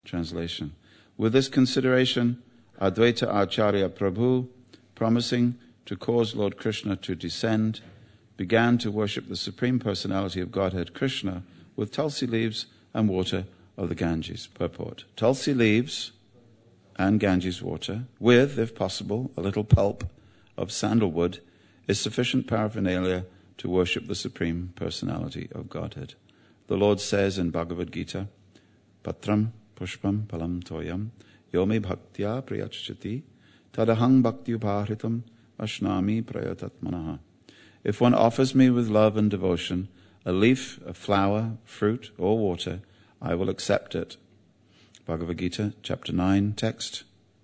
translation. With this consideration, Advaita Acharya Prabhu, promising to cause Lord Krishna to descend, began to worship the Supreme Personality of Godhead Krishna with tulsi leaves and water of the Ganges. Purport. Tulsi leaves and Ganges water, with, if possible, a little pulp of sandalwood, is sufficient paraphernalia to worship the Supreme Personality of Godhead. The Lord says in Bhagavad Gita, Patram pushpam palam toyam yomi bhaktya priyachati tadahang bhaktyupahritam ashnami prayatatmanaha. If one offers me with love and devotion a leaf, a flower, fruit, or water, I will accept it. Bhagavad Gita, chapter 9, text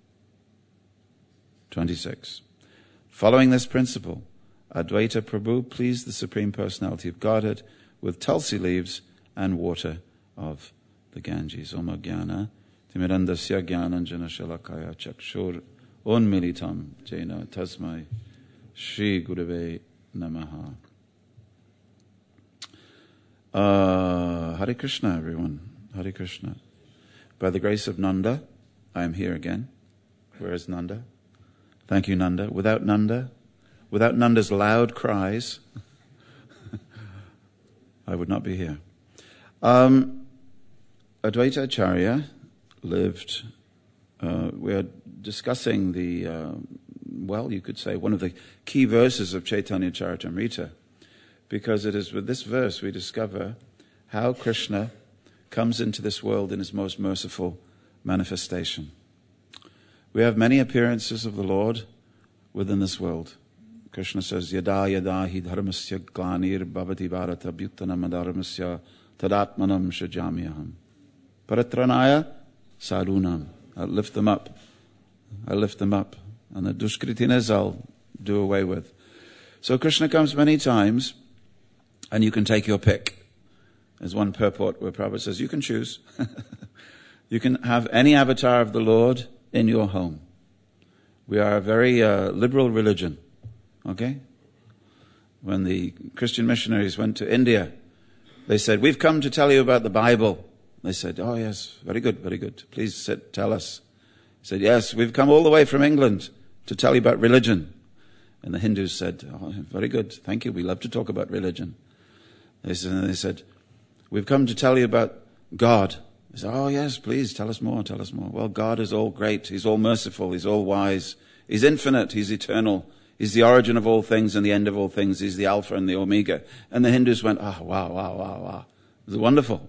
26. Following this principle, Advaita Prabhu pleased the Supreme Personality of Godhead with tulsi leaves and water of the Ganges. Om Jnana Timirandasya Jnananjana Shalakaya Chakshur Unmilitam Jena Tasmai Shri Gurave Namaha. Hare Krishna, everyone. Hare Krishna. By the grace of Nanda, I am here again. Where is Nanda? Thank you, Nanda. Without Nanda's loud cries, I would not be here. Advaita Acharya lived, we are discussing you could say one of the key verses of Chaitanya Charitamrita, because it is with this verse we discover how Krishna comes into this world in his most merciful manifestation. We have many appearances of the Lord within this world. Krishna says, Yada yada hi dharmasya glanir bhavati bharata bhuttanam adharmasya tadatmanam shajamyaham. Paratranaya sadhunam. I'll lift them up. And the dushkritinas I'll do away with. So Krishna comes many times, and you can take your pick. There's one purport where Prabhupada says, you can choose. You can have any avatar of the Lord in your home. We are a very liberal religion. Okay? When the Christian missionaries went to India, they said, we've come to tell you about the Bible. They said, oh yes, very good, very good. Please tell us. He said, yes, we've come all the way from England to tell you about religion. And the Hindus said, oh, very good, thank you, we love to talk about religion. They said, we've come to tell you about God. They said, oh yes, please, tell us more. Well, God is all great, he's all merciful, he's all wise, he's infinite, he's eternal. He's the origin of all things and the end of all things. He's the Alpha and the Omega. And the Hindus went, oh, wow. It was wonderful.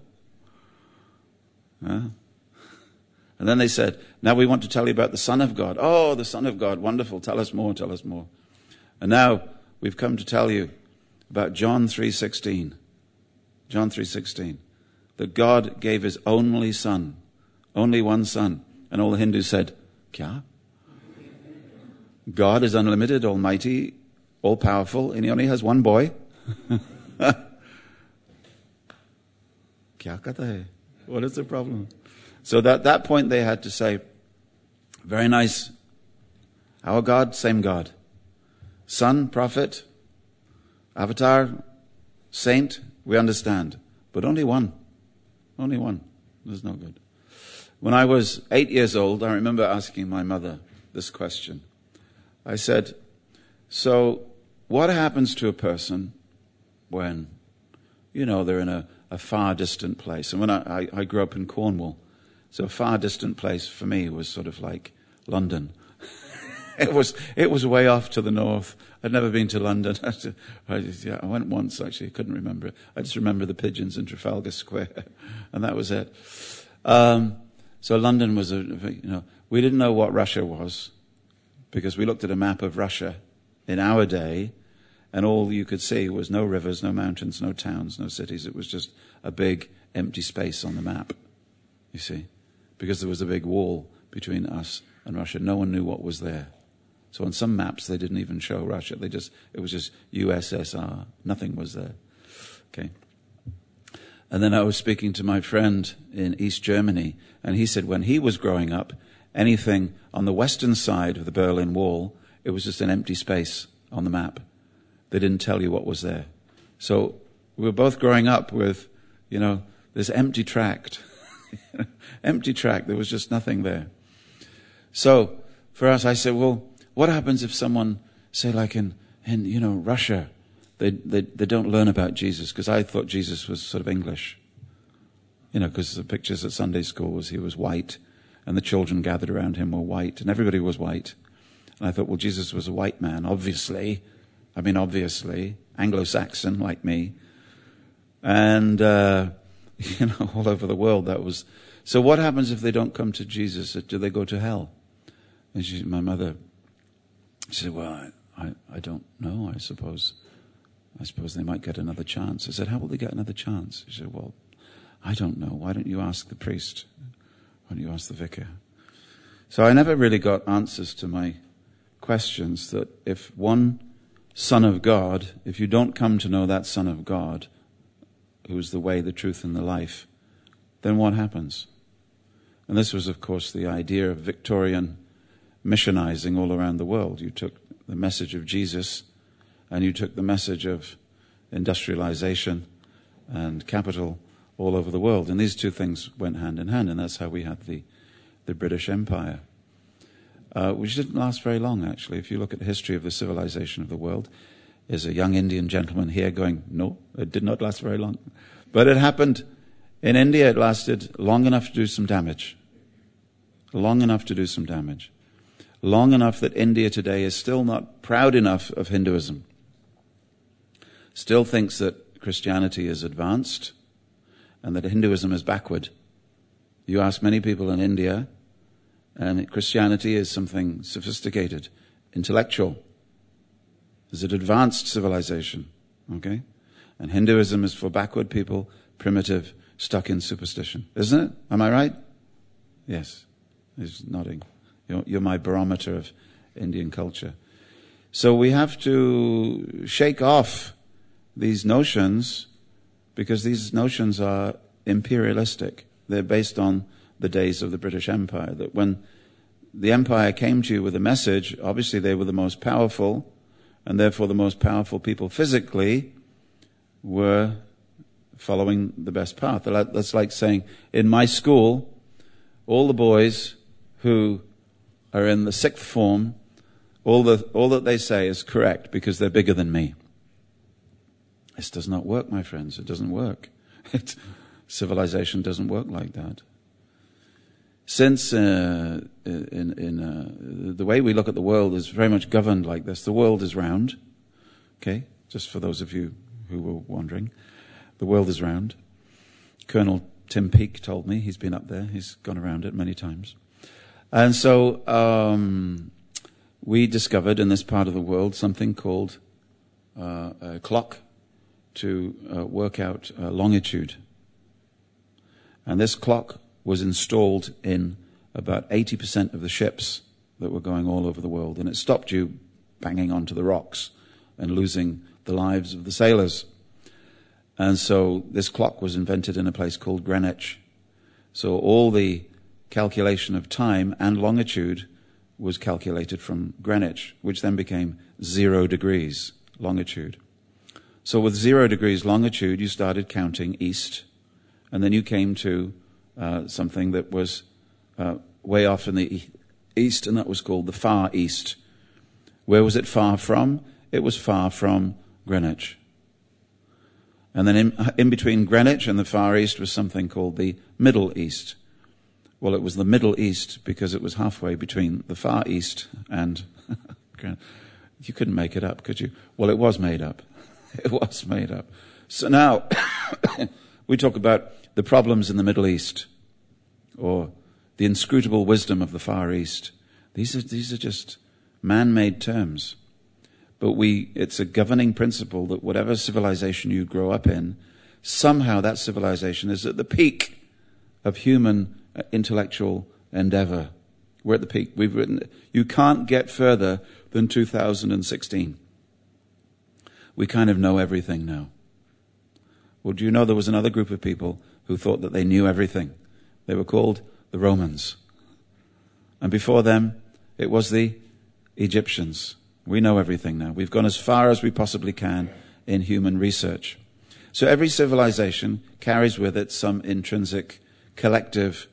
And then they said, now we want to tell you about the Son of God. Oh, the Son of God, wonderful. Tell us more. And now we've come to tell you about John 3:16. John 3:16. That God gave his only Son, only one Son. And all the Hindus said, Kya? God is unlimited, almighty, all-powerful, and he only has one boy. Kya kata hai? What is the problem? So at that point they had to say, very nice. Our God, same God. Son, prophet, avatar, saint, we understand. But only one. Only one. There's no good. When I was 8 years old, I remember asking my mother this question. I said, so what happens to a person when, they're in a far distant place? And when I grew up in Cornwall, so a far distant place for me was sort of like London. It was way off to the north. I'd never been to London. I went once actually, I couldn't remember it. I just remember the pigeons in Trafalgar Square, and that was it. So London was we didn't know what Russia was, because we looked at a map of Russia in our day, and all you could see was no rivers, no mountains, no towns, no cities. It was just a big empty space on the map, you see, because there was a big wall between us and Russia. No one knew what was there. So on some maps they didn't even show Russia. It was just USSR. Nothing was there. Okay. And then I was speaking to my friend in East Germany, and he said when he was growing up, anything on the western side of the Berlin Wall, it was just an empty space on the map. They didn't tell you what was there. So we were both growing up with, this empty tract. empty track. There was just nothing there. So for us, I said, well, what happens if someone, say like in Russia, they don't learn about Jesus? Because I thought Jesus was sort of English. Because the pictures at Sunday school was he was white, and the children gathered around him were white, and everybody was white. And I thought, well, Jesus was a white man, obviously, Anglo-Saxon like me. And, all over the world that was. So what happens if they don't come to Jesus? Do they go to hell? And my mother, she said, well, I don't know, I suppose they might get another chance. I said, how will they get another chance? She said, well, I don't know. Why don't you ask the priest? Why don't you ask the vicar? So I never really got answers to my questions that if one Son of God, if you don't come to know that Son of God, who is the way, the truth, and the life, then what happens? And this was, of course, the idea of Victorian missionizing all around the world. You took the message of Jesus and you took the message of industrialization and capital all over the world. And these two things went hand in hand, and that's how we had the British Empire, which didn't last very long, actually. If you look at the history of the civilization of the world, there's a young Indian gentleman here going, no, it did not last very long. But it happened in India. It lasted long enough to do some damage. Long enough to do some damage. Long enough that India today is still not proud enough of Hinduism. Still thinks that Christianity is advanced and that Hinduism is backward. You ask many people in India, and Christianity is something sophisticated, intellectual. It's an advanced civilization, okay? And Hinduism is for backward people, primitive, stuck in superstition. Isn't it? Am I right? Yes. He's nodding. You're my barometer of Indian culture. So we have to shake off these notions, because these notions are imperialistic. They're based on the days of the British Empire. That when the empire came to you with a message, obviously they were the most powerful, and therefore the most powerful people physically were following the best path. That's like saying, in my school, all the boys who are in the sixth form, all that they say is correct because they're bigger than me. This does not work, my friends. It doesn't work. Civilization doesn't work like that. Since the way we look at the world is very much governed like this. The world is round. Okay, just for those of you who were wondering, the world is round. Colonel Tim Peake told me. He's been up there. He's gone around it many times. And so we discovered in this part of the world something called a clock to work out longitude. And this clock was installed in about 80% of the ships that were going all over the world. And it stopped you banging onto the rocks and losing the lives of the sailors. And so this clock was invented in a place called Greenwich. So all the calculation of time and longitude was calculated from Greenwich, which then became 0 degrees longitude. So with 0 degrees longitude, you started counting east, and then you came to something that was way off in the east, and that was called the Far East. Where was it far from? It was far from Greenwich. And then in between Greenwich and the Far East was something called the Middle East. Well, it was the Middle East because it was halfway between the Far East and you couldn't make it up, could you? Well, it was made up. It was made up. So now we talk about the problems in the Middle East or the inscrutable wisdom of the Far East. These are just man-made terms. But it's a governing principle that whatever civilization you grow up in, somehow that civilization is at the peak of human intellectual endeavor. We're at the peak. You can't get further than 2016. We kind of know everything now. Well, do you know there was another group of people who thought that they knew everything? They were called the Romans. And before them, it was the Egyptians. We know everything now. We've gone as far as we possibly can in human research. So every civilization carries with it some intrinsic collective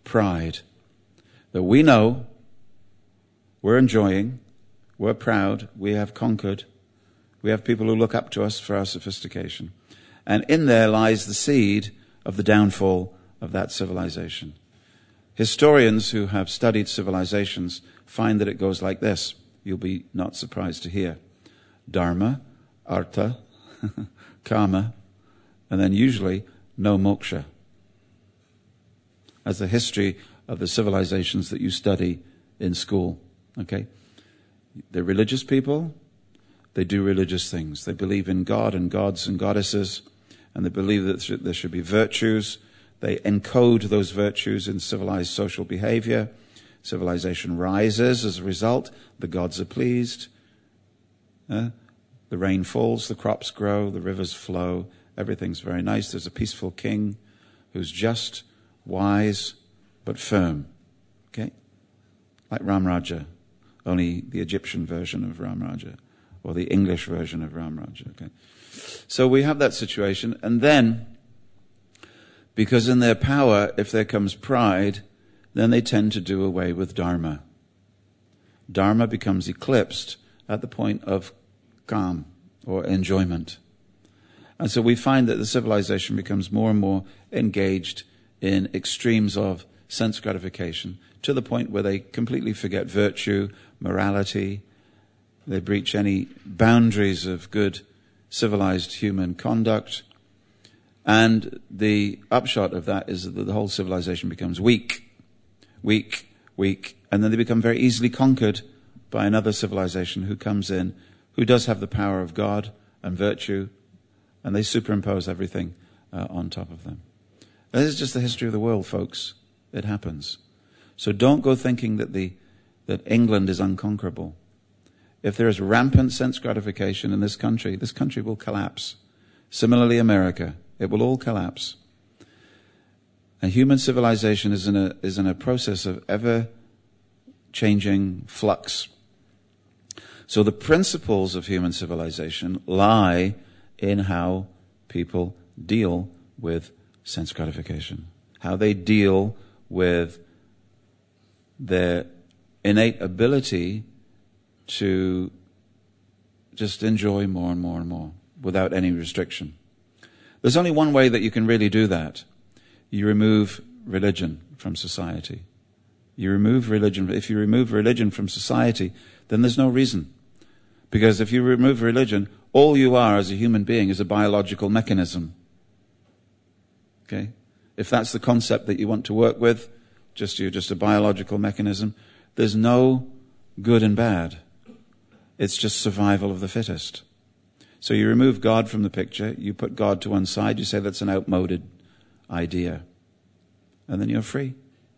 pride. That we know, we're enjoying, we're proud, we have conquered, we have people who look up to us for our sophistication. And in there lies the seed of the downfall of that civilization. Historians who have studied civilizations find that it goes like this. You'll be not surprised to hear. Dharma, artha, kama, and then usually no moksha. As the history of the civilizations that you study in school. Okay? They're religious people. They do religious things. They believe in God and gods and goddesses, and they believe that there should be virtues. They encode those virtues in civilized social behavior. Civilization rises as a result. The gods are pleased. The rain falls, the crops grow, the rivers flow. Everything's very nice. There's a peaceful king who's just, wise, but firm. Okay? Like Ram Raja, only the Egyptian version of Ram Raja, or the English version of Ram Raja. Okay? So we have that situation, and then, because in their power, if there comes pride, then they tend to do away with Dharma. Dharma becomes eclipsed at the point of calm or enjoyment. And so we find that the civilization becomes more and more engaged in extremes of sense gratification to the point where they completely forget virtue, morality. They breach any boundaries of good civilized human conduct. And the upshot of that is that the whole civilization becomes weak, and then they become very easily conquered by another civilization who comes in, who does have the power of God and virtue, and they superimpose everything on top of them. This is just the history of the world, folks. It happens. So don't go thinking that England is unconquerable. If there is rampant sense gratification in this country will collapse. Similarly, America, it will all collapse. And human civilization is in a process of ever-changing flux. So the principles of human civilization lie in how people deal with sense gratification, how they deal with their innate ability to just enjoy more and more and more without any restriction. There's only one way that you can really do that. You remove religion from society. If you remove religion from society, then there's no reason. Because if you remove religion, all you are as a human being is a biological mechanism. Okay? If that's the concept that you want to work with, you're just a biological mechanism, there's no good and bad. It's just survival of the fittest. So you remove God from the picture, you put God to one side, you say that's an outmoded idea. And then you're free.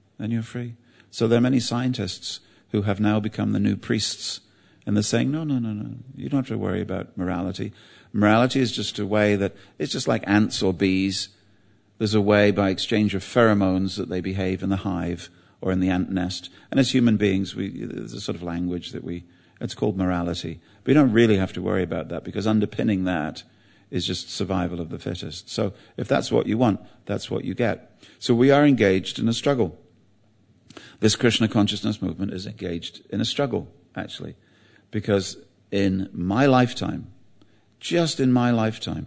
So there are many scientists who have now become the new priests. And they're saying, no. You don't have to worry about morality. Morality is just a way that, it's just like ants or bees. There's a way by exchange of pheromones that they behave in the hive or in the ant nest. And as human beings, there's a sort of language it's called morality. But you don't really have to worry about that because underpinning that is just survival of the fittest. So if that's what you want, that's what you get. So we are engaged in a struggle. This Krishna consciousness movement is engaged in a struggle, actually. Because in my lifetime, just in my lifetime,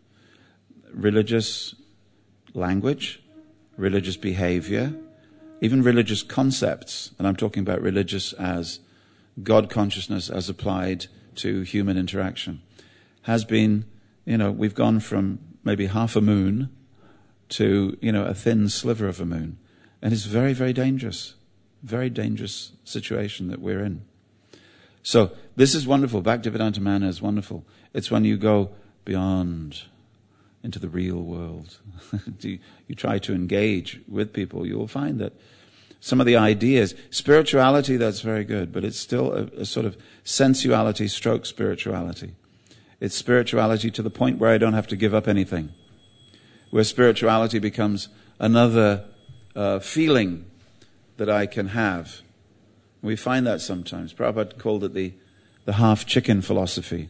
religious language, religious behavior, even religious concepts, and I'm talking about religious as God consciousness as applied to human interaction, has been, we've gone from maybe half a moon to, a thin sliver of a moon. And it's very, very dangerous situation that we're in. So this is wonderful. Bhaktivedanta Mana is wonderful. It's when you go beyond into the real world. you try to engage with people, you will find that some of the ideas, spirituality, that's very good, but it's still a sort of sensuality stroke spirituality. It's spirituality to the point where I don't have to give up anything. Where spirituality becomes another feeling that I can have. We find that sometimes. Prabhupada called it the half-chicken philosophy.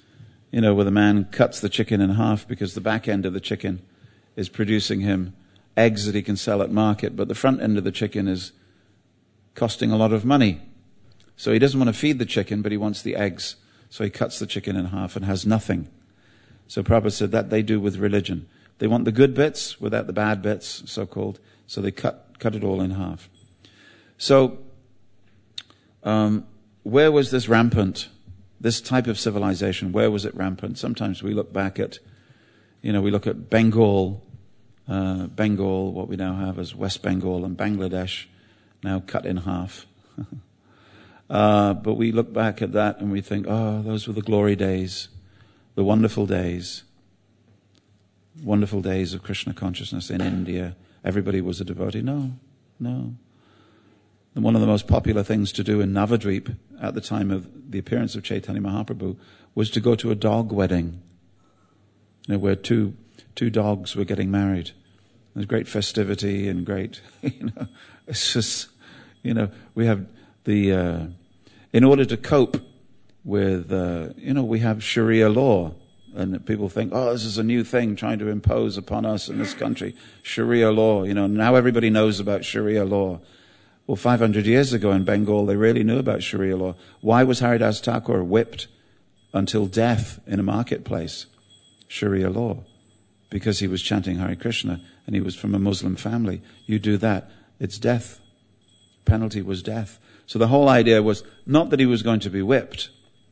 Where the man cuts the chicken in half because the back end of the chicken is producing him eggs that he can sell at market, but the front end of the chicken is costing a lot of money. So he doesn't want to feed the chicken, but he wants the eggs. So he cuts the chicken in half and has nothing. So Prabhupada said that they do with religion. They want the good bits without the bad bits, so-called. So they cut it all in half. So where was this rampant? This type of civilization, where was it rampant? Sometimes we look back at, we look at Bengal, what we now have as West Bengal and Bangladesh, now cut in half. But we look back at that and we think, those were the glory days, the wonderful days of Krishna consciousness in India. Everybody was a devotee. No. And one of the most popular things to do in Navadvip at the time of the appearance of Chaitanya Mahaprabhu was to go to a dog wedding, where two dogs were getting married. There's great festivity and great, it's just, we have in order to cope with, we have Sharia law. And people think, this is a new thing trying to impose upon us in this country. Sharia law, now everybody knows about Sharia law. Well, 500 years ago in Bengal, they really knew about Sharia law. Why was Haridas Thakur whipped until death in a marketplace? Sharia law. Because he was chanting Hare Krishna and he was from a Muslim family. You do that, it's death. Penalty was death. So the whole idea was not that he was going to be whipped.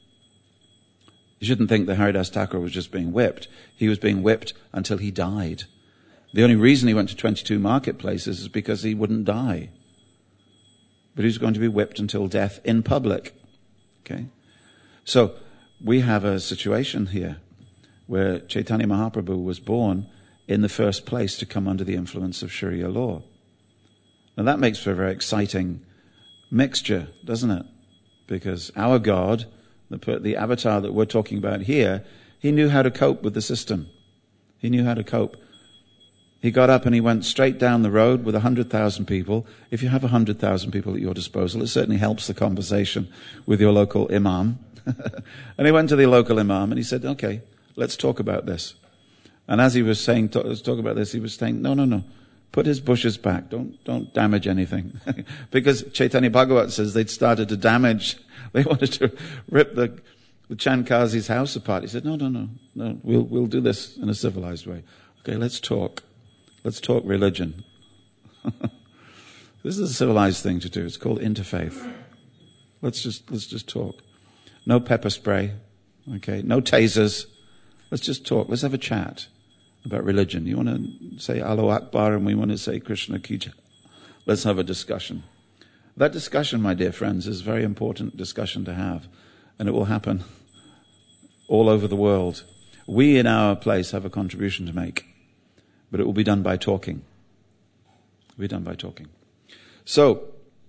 You shouldn't think that Haridas Thakur was just being whipped. He was being whipped until he died. The only reason he went to 22 marketplaces is because he wouldn't die. But he was going to be whipped until death in public. Okay? So we have a situation here where Chaitanya Mahaprabhu was born in the first place to come under the influence of Sharia law. Now that makes for a very exciting mixture, doesn't it? Because our God, the avatar that we're talking about here, he knew how to cope with the system. He knew how to cope. He got up and he went straight down the road with 100,000 people. If you have 100,000 people at your disposal, it certainly helps the conversation with your local imam. And he went to the local imam and he said, okay, let's talk about this. And as he was saying, let's talk about this, he was saying, no. Put his bushes back. Don't damage anything. Because Chaitanya Bhagavat says they'd started to damage. They wanted to rip the Chandkazi's house apart. He said, no. We'll do this in a civilized way. Okay, let's talk. Let's talk religion. This is a civilized thing to do. It's called interfaith. Let's just talk. No pepper spray. Okay, no tasers. Let's just talk. Let's have a chat about religion. You want to say Allahu Akbar and we want to say Krishna Ki Jai. Let's have a discussion. That discussion, my dear friends, is a very important discussion to have. And it will happen all over the world. We in our place have a contribution to make. But it will be done by talking. It will be done by talking. So,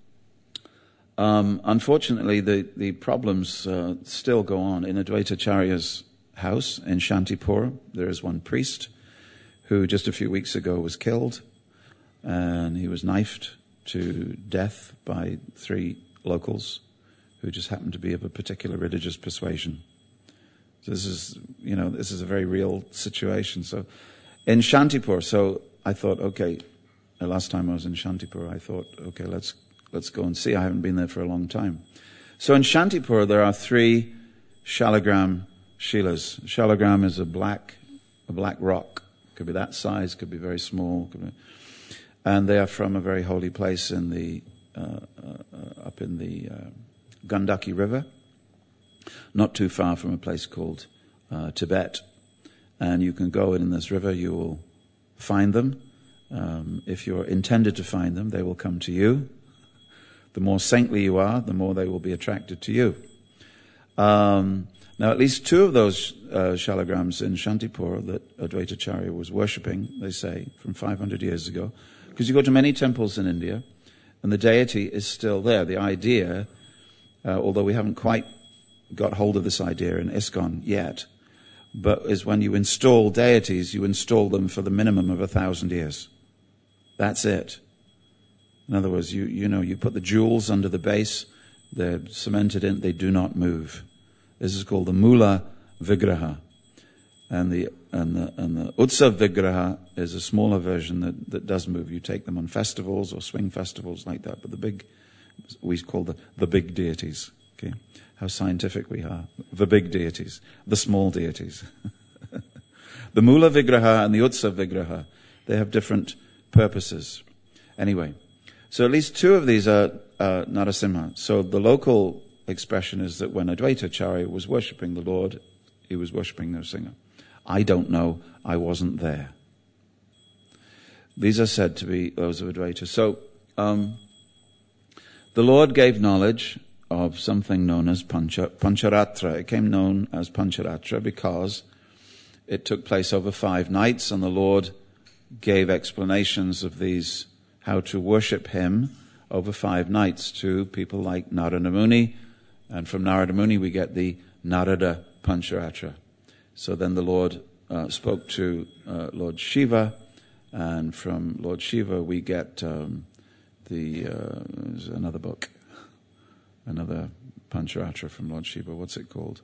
unfortunately, the problems still go on. In Advaita Acharya's house in Shantipur, there is one priest who just a few weeks ago was killed, and he was knifed to death by 3 locals who just happened to be of a particular religious persuasion. So this is a very real situation. So in Shantipur, so I thought, okay, the last time I was in Shantipur, I thought, okay, let's go and see. I haven't been there for a long time. So in Shantipur, there are 3 Shalagram Shilas. Shalagram is a black rock. Could be that size, could be very small. And they are from a very holy place in the up in the Gandaki River, not too far from a place called Tibet. And you can go in this river, you will find them. If you're intended to find them, they will come to you. The more saintly you are, the more they will be attracted to you. Now, at least 2 of those shalagrams in Shantipur that Advaita Acharya was worshipping, they say, from 500 years ago, because you go to many temples in India, and the deity is still there. The idea, although we haven't quite got hold of this idea in ISKCON yet, but is when you install deities, you install them for the minimum of 1,000 years. That's it. In other words, you put the jewels under the base, they're cemented in, they do not move. This is called the Mula Vigraha. And the Utsav Vigraha is a smaller version that does move. You take them on festivals or swing festivals like that. But the big, we call the big deities. Okay, how scientific we are. The big deities, the small deities. The Mula Vigraha and the Utsav Vigraha, they have different purposes. Anyway, so at least two of these are Narasimha. So the local expression is that when Advaita Acharya was worshipping the Lord, he was worshipping Narasimha. I don't know, I wasn't there. These are said to be those of Advaita. So, the Lord gave knowledge of something known as Pancharatra. It came known as Pancharatra because it took place over 5 nights, and the Lord gave explanations of these, how to worship Him over 5 nights to people like Narada Muni, and from Narada Muni we get the Narada Pancharatra. So then the Lord spoke to Lord Shiva, and from Lord Shiva we get there's another book, another Pancharatra from Lord Shiva. What's it called?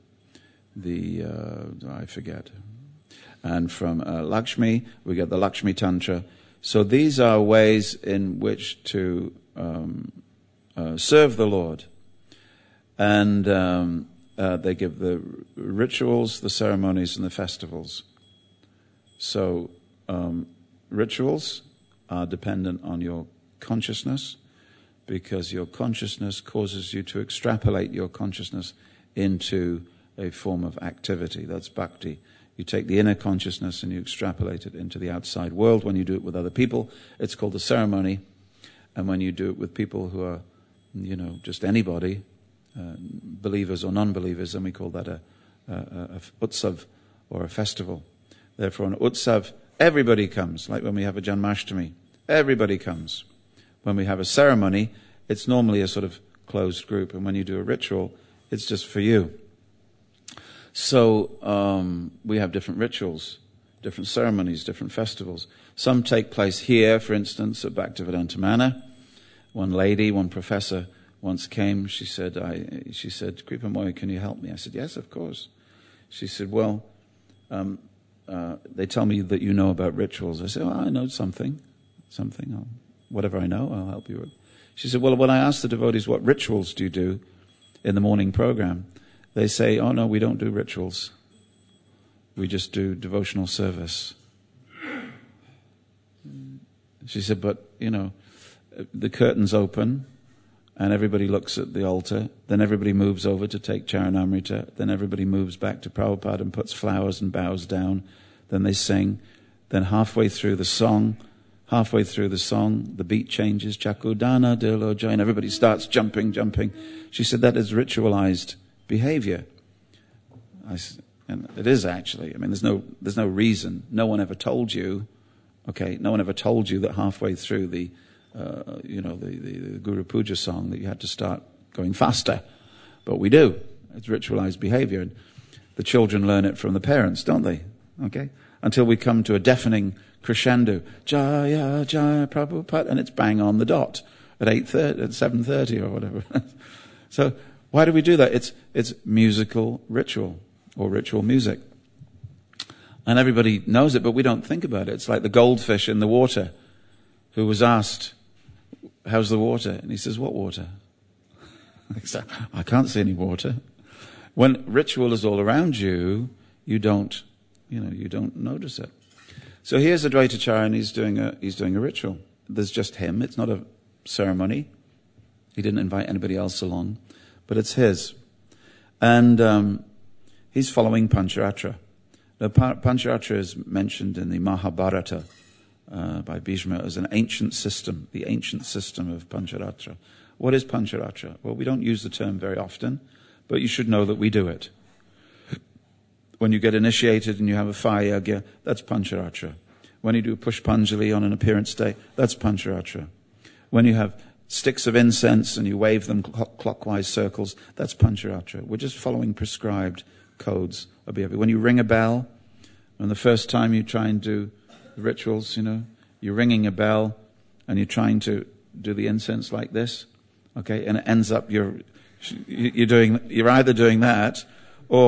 I forget. And from Lakshmi we get the Lakshmi Tantra. So these are ways in which to serve the Lord, and they give the rituals, the ceremonies, and the festivals. So rituals are dependent on your consciousness, because your consciousness causes you to extrapolate your consciousness into a form of activity. That's bhakti. You take the inner consciousness and you extrapolate it into the outside world. When you do it with other people, it's called a ceremony. And when you do it with people who are, just anybody, believers or non-believers, then we call that a utsav, or a festival. Therefore, an utsav, everybody comes. Like when we have a Janmashtami, everybody comes. When we have a ceremony, it's normally a sort of closed group. And when you do a ritual, it's just for you. So we have different rituals, different ceremonies, different festivals. Some take place here, for instance, at Bhaktivedanta Manor. One lady, one professor once came. She said, Kripamoy, can you help me? I said, yes, of course. She said, well, they tell me that you know about rituals. I said, well, I know something. Whatever I know, I'll help you with. She said, well, when I ask the devotees, what rituals do you do in the morning program? They say, oh no, we don't do rituals. We just do devotional service. She said, but, the curtains open and everybody looks at the altar. Then everybody moves over to take Charanamrita. Then everybody moves back to Prabhupada and puts flowers and bows down. Then they sing. Then halfway through the song, the beat changes. Chakudana Dilo Jai, and everybody starts jumping. She said, that is ritualized behavior. And it is actually. I mean, there's no reason. No one ever told you. Okay, no one ever told you that halfway through the Guru Puja song that you had to start going faster. But we do. It's ritualized behavior. And the children learn it from the parents, don't they? Okay? Until we come to a deafening crescendo. Jaya, Jaya, Prabhupada. And it's bang on the dot at 8:30, at 7:30 or whatever. So why do we do that? It's musical ritual, or ritual music. And everybody knows it, but we don't think about it. It's like the goldfish in the water who was asked, how's the water? And he says, what water? I can't see any water. When ritual is all around you, you don't notice it. So here's Advaita Acharya, and he's doing a ritual. There's just him. It's not a ceremony. He didn't invite anybody else along, but it's his. And he's following Pancharatra. Now, Pancharatra is mentioned in the Mahabharata by Bhishma as an ancient system, the ancient system of Pancharatra. What is Pancharatra? Well, we don't use the term very often, but you should know that we do it. When you get initiated and you have a fire yagya, that's Pancharatra. When you do Pushpanjali on an appearance day, that's Pancharatra. When you have sticks of incense and you wave them clockwise circles, that's Pancharatra. We're just following prescribed codes of behavior. When you ring a bell, and the first time you try and do the rituals, you're ringing a bell and you're trying to do the incense like this, okay, and it ends up you're either doing that or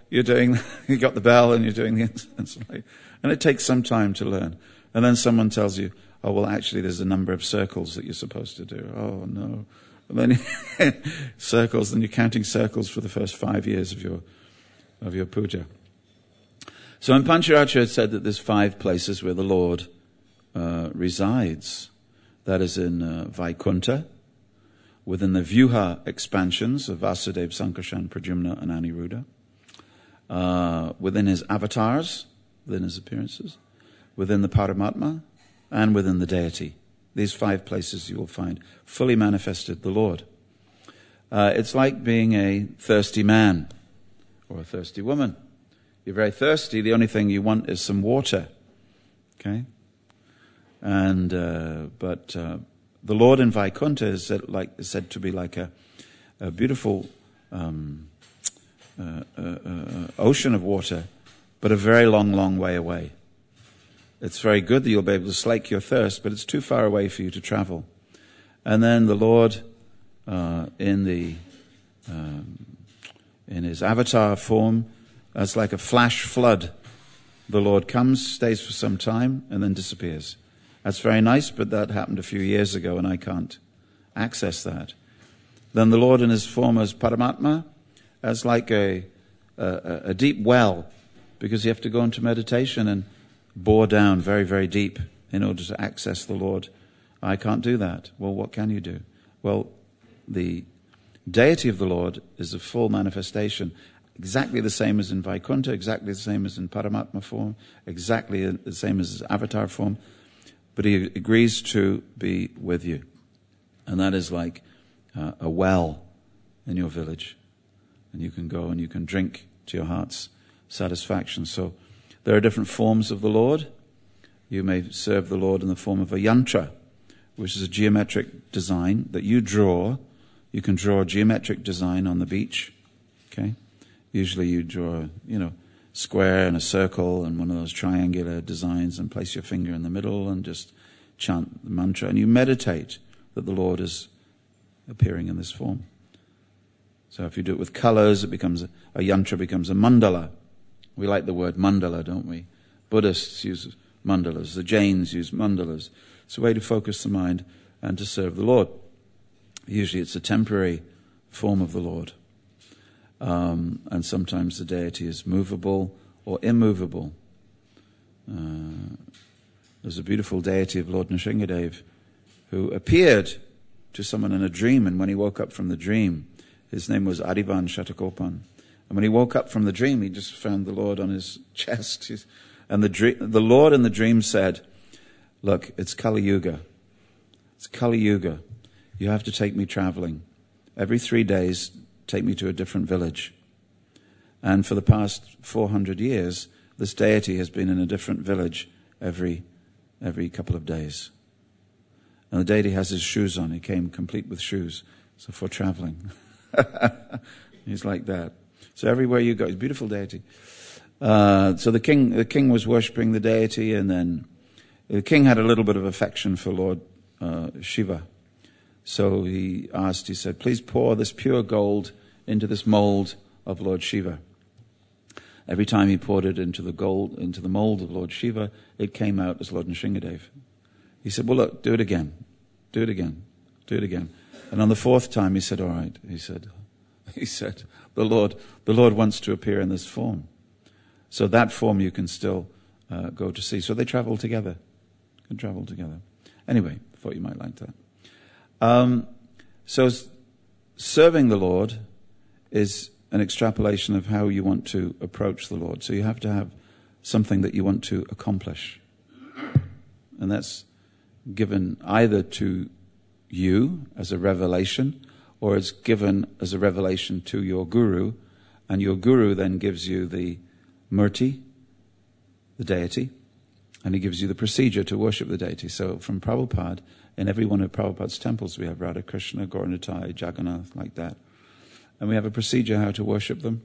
you got the bell and you're doing the incense. And it takes some time to learn. And then someone tells you, oh, well, actually, there's a number of circles that you're supposed to do. Oh, no. And then circles, and you're counting circles for the first 5 years of your puja. So in Pancharatra, it said that there's 5 places where the Lord resides. That is in Vaikuntha, within the Vyuha expansions of Vasudeva, Sankarshan, Pradyumna, and Aniruddha, within his avatars, within his appearances, within the Paramatma, and within the deity. These 5 places you will find fully manifested the Lord. It's like being a thirsty man or a thirsty woman. You're very thirsty, the only thing you want is some water. Okay? And but the Lord in Vaikuntha is said to be like a beautiful ocean of water, but a very long, long way away. It's very good that you'll be able to slake your thirst, but it's too far away for you to travel. And then the Lord, in his avatar form, as like a flash flood, the Lord comes, stays for some time, and then disappears. That's very nice, but that happened a few years ago, and I can't access that. Then the Lord in his form as Paramatma, as like a deep well, because you have to go into meditation and bore down very, very deep in order to access the Lord. I can't do that. Well, what can you do? Well, the deity of the Lord is a full manifestation, exactly the same as in Vaikuntha, exactly the same as in Paramatma form, exactly the same as his avatar form, but he agrees to be with you. And that is like a well in your village. And you can go and you can drink to your heart's satisfaction. So there are different forms of the Lord. You may serve the Lord in the form of a yantra, which is a geometric design that you draw. You can draw a geometric design on the beach. Okay? Usually you draw, square and a circle and one of those triangular designs and place your finger in the middle and just chant the mantra. And you meditate that the Lord is appearing in this form. So if you do it with colors, it becomes a yantra becomes a mandala. We like the word mandala, don't we? Buddhists use mandalas. The Jains use mandalas. It's a way to focus the mind and to serve the Lord. Usually it's a temporary form of the Lord. And sometimes the deity is movable or immovable. There's a beautiful deity of Lord Nrsingadev who appeared to someone in a dream, and when he woke up from the dream, his name was Adiban Shatakopan. And when he woke up from the dream, he just found the Lord on his chest. And the Lord in the dream said, look, it's Kali Yuga. It's Kali Yuga. You have to take me traveling. Every 3 days, take me to a different village. And for the past 400 years, this deity has been in a different village every couple of days. And the deity has his shoes on. He came complete with shoes. So for traveling. He's like that. So everywhere you go, he's a beautiful deity. So the king was worshipping the deity, and then the king had a little bit of affection for Lord Shiva. So he said, please pour this pure gold into this mold of Lord Shiva. Every time he poured it into the mold of Lord Shiva, it came out as Lord Nrsingadev. He said, well, look, do it again. Do it again. Do it again. And on the 4th time, he said, all right. He said, the Lord wants to appear in this form. So that form you can still go to see. So they travel together. Can travel together. Anyway, thought you might like that. So serving the Lord is an extrapolation of how you want to approach the Lord. So you have to have something that you want to accomplish. And that's given either to you as a revelation, or it's given as a revelation to your guru, and your guru then gives you the murti, the deity, and he gives you the procedure to worship the deity. So from Prabhupada, in every one of Prabhupada's temples we have Radha Krishna, Gauranitai, Jagannath, like that. And we have a procedure how to worship them.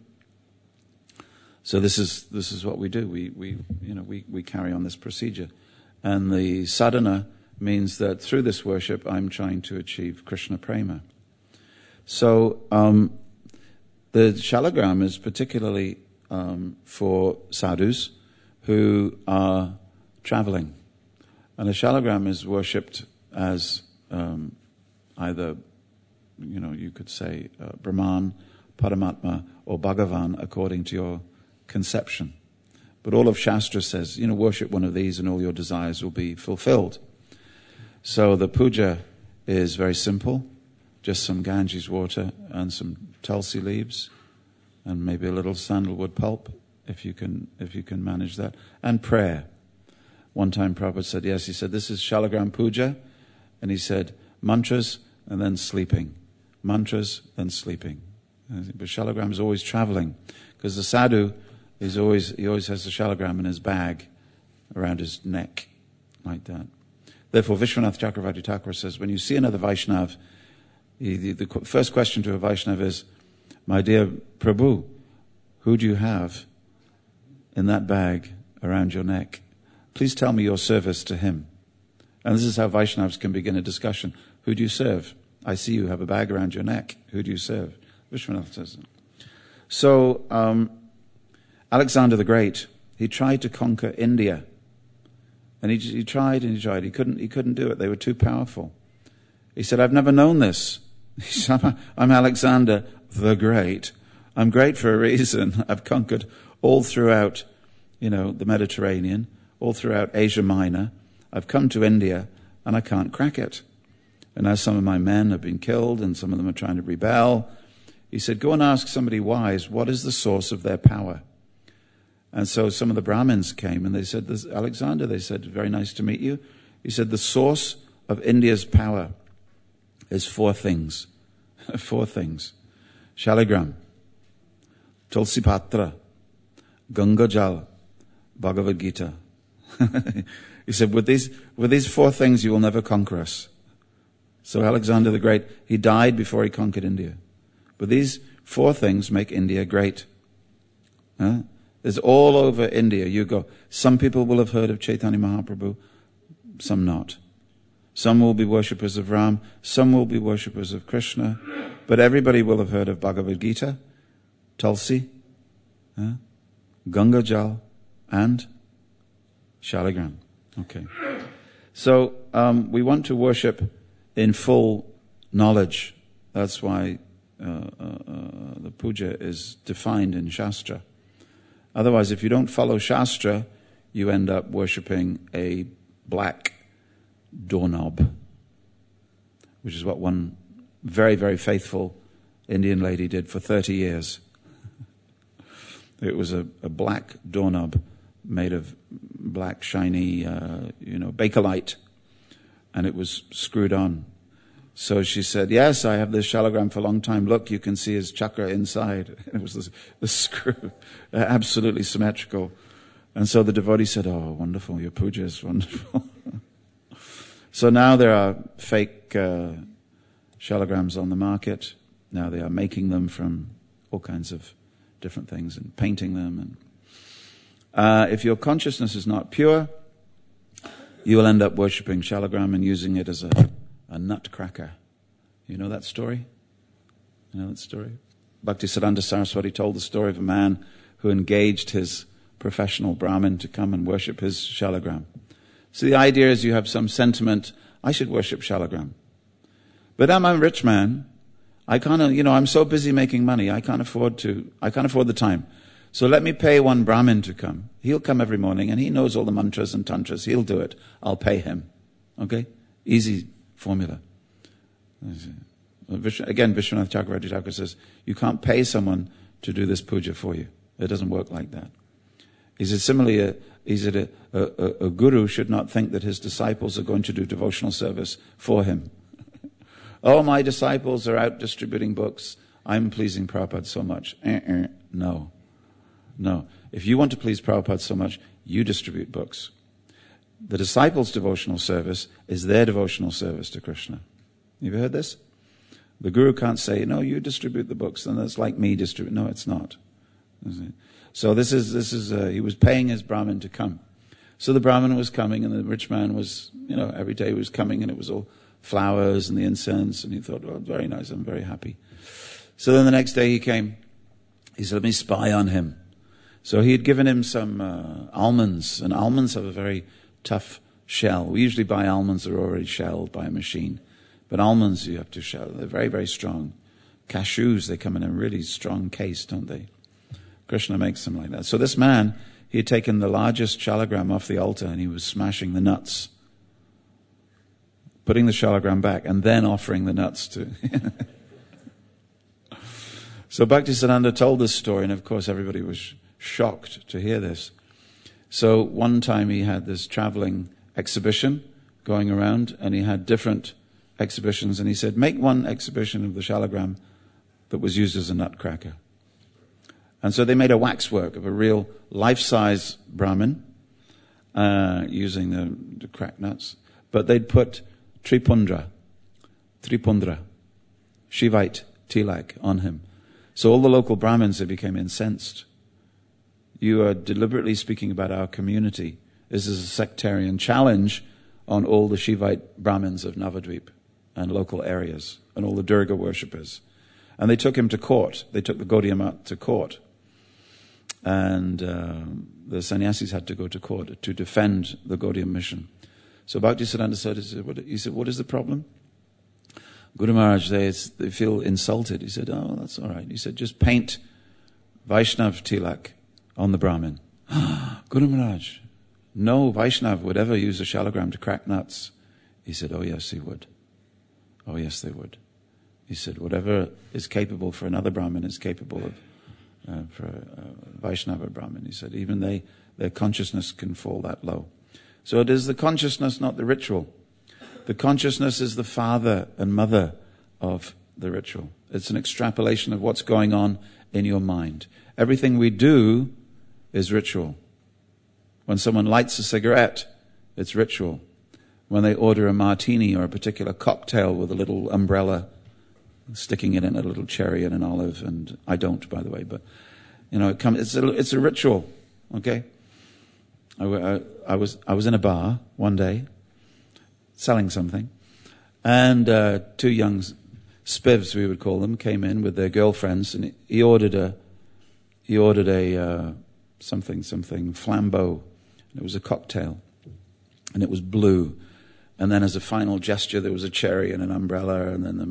So this is what we do. We carry on this procedure. And the sadhana means that through this worship I'm trying to achieve Krishna prema. So the Shalagram is particularly for sadhus who are traveling. And a shalagram is worshipped as either, you could say Brahman, Paramatma, or Bhagavan according to your conception. But all of Shastra says, worship one of these and all your desires will be fulfilled. So the puja is very simple, just some Ganges water and some tulsi leaves and maybe a little sandalwood pulp, if you can manage that, and prayer. One time Prabhupada said, he said, this is Shalagram Puja, and he said, mantras and then sleeping. Mantras, then sleeping. But Shalagram is always traveling, because the sadhu he always has the Shalagram in his bag around his neck, like that. Therefore, Vishwanath Chakravarti Thakur says, when you see another Vaishnav, the first question to a Vaishnav is, my dear Prabhu, who do you have in that bag around your neck? Please tell me your service to him. And this is how Vaishnavas can begin a discussion. Who do you serve? I see you have a bag around your neck. Who do you serve? Vishwanath says. So, Alexander the Great, he tried to conquer India. And he tried and he tried. He couldn't do it. They were too powerful. He said, I've never known this. He said, I'm Alexander the Great. I'm great for a reason. I've conquered all throughout, the Mediterranean, all throughout Asia Minor. I've come to India and I can't crack it. And now some of my men have been killed and some of them are trying to rebel. He said, go and ask somebody wise, what is the source of their power? And so some of the Brahmins came and they said, Alexander, they said, very nice to meet you. He said, the source of India's power is 4 things. 4 things. Shalagram, Tulsi Patra, Ganga Jal, Bhagavad Gita. He said, with these 4 things you will never conquer us. So Alexander the Great, he died before he conquered India. But these 4 things make India great. It's all over India. You go. Some people will have heard of Chaitanya Mahaprabhu, some not. Some will be worshippers of Ram, some will be worshippers of Krishna, but everybody will have heard of Bhagavad Gita, Tulsi, Ganga Jal, and Shalagram. Okay. So we want to worship in full knowledge. That's why the puja is defined in Shastra. Otherwise, if you don't follow Shastra, you end up worshipping a black doorknob, which is what one very, very faithful Indian lady did for 30 years. It was a black doorknob made of black, shiny, bakelite, and it was screwed on. So she said, yes, I have this Shalagram for a long time. Look, you can see his chakra inside. And it was the screw, absolutely symmetrical. And so the devotee said, oh, wonderful, your puja is wonderful. So now there are fake Shalagrams on the market. Now they are making them from all kinds of different things and painting them. And if your consciousness is not pure, you will end up worshipping Shalagram and using it as a nutcracker. You know that story? Bhaktisiddhanta Saraswati told the story of a man who engaged his professional Brahmin to come and worship his Shalagram. So the idea is you have some sentiment, I should worship Shalagram. But I'm a rich man. I can't, I'm so busy making money, I can't afford the time. So let me pay one Brahmin to come. He'll come every morning and he knows all the mantras and tantras. He'll do it. I'll pay him. Okay? Easy formula. Again, Vishwanath Chakravarti Thakur says, you can't pay someone to do this puja for you. It doesn't work like that. He said, similarly, a guru should not think that his disciples are going to do devotional service for him. Oh, my disciples are out distributing books. I'm pleasing Prabhupada so much. No. If you want to please Prabhupada so much, you distribute books. The disciples' devotional service is their devotional service to Krishna. Have you heard this? The guru can't say, no, you distribute the books, and that's like me distribute. No, it's not. So this is he was paying his Brahmin to come. So the Brahmin was coming, and the rich man was, every day he was coming, and it was all flowers and the incense, and he thought, oh, very nice, I'm very happy. So then the next day he came. He said, let me spy on him. So he had given him some almonds, and almonds have a very tough shell. We usually buy almonds that are already shelled by a machine. But almonds you have to shell. They're very, very strong. Cashews, they come in a really strong case, don't they? Krishna makes them like that. So this man, he had taken the largest shalagram off the altar and he was smashing the nuts, putting the shalagram back, and then offering the nuts to... So Bhaktisiddhanta told this story, and of course everybody was shocked to hear this. So one time he had this traveling exhibition going around, and he had different exhibitions, and he said, make one exhibition of the shalagram that was used as a nutcracker. And so they made a waxwork of a real life-size Brahmin, using the cracked nuts, but they'd put Tripundra, Shivite tilak on him. So all the local Brahmins, they became incensed. You are deliberately speaking about our community. This is a sectarian challenge on all the Shivite Brahmins of Navadvip and local areas, and all the Durga worshippers. And they took him to court. They took the Gaudiya Math to court. And the sannyasis had to go to court to defend the Gaudiya mission. So Bhaktisiddhanta said, what is the problem? Guru Maharaj, they feel insulted. He said, oh, that's all right. He said, just paint Vaishnav tilak on the Brahmin. Guru Maharaj, no Vaishnav would ever use a shalagram to crack nuts. He said, oh yes, he would. Oh yes, they would. He said, whatever is capable for another Brahmin is capable of for a Vaishnava Brahmin. He said, even their consciousness can fall that low. So it is the consciousness, not the ritual. The consciousness is the father and mother of the ritual. It's an extrapolation of what's going on in your mind. Everything we do is ritual. When someone lights a cigarette, it's ritual. When they order a martini or a particular cocktail with a little umbrella sticking in it, a little cherry and an olive, and I don't, by the way, but it's a ritual. Okay, I was in a bar one day, selling something, and two young spivs, we would call them, came in with their girlfriends, and he ordered a something flambeau. It was a cocktail, and it was blue. And then as a final gesture, there was a cherry and an umbrella, and then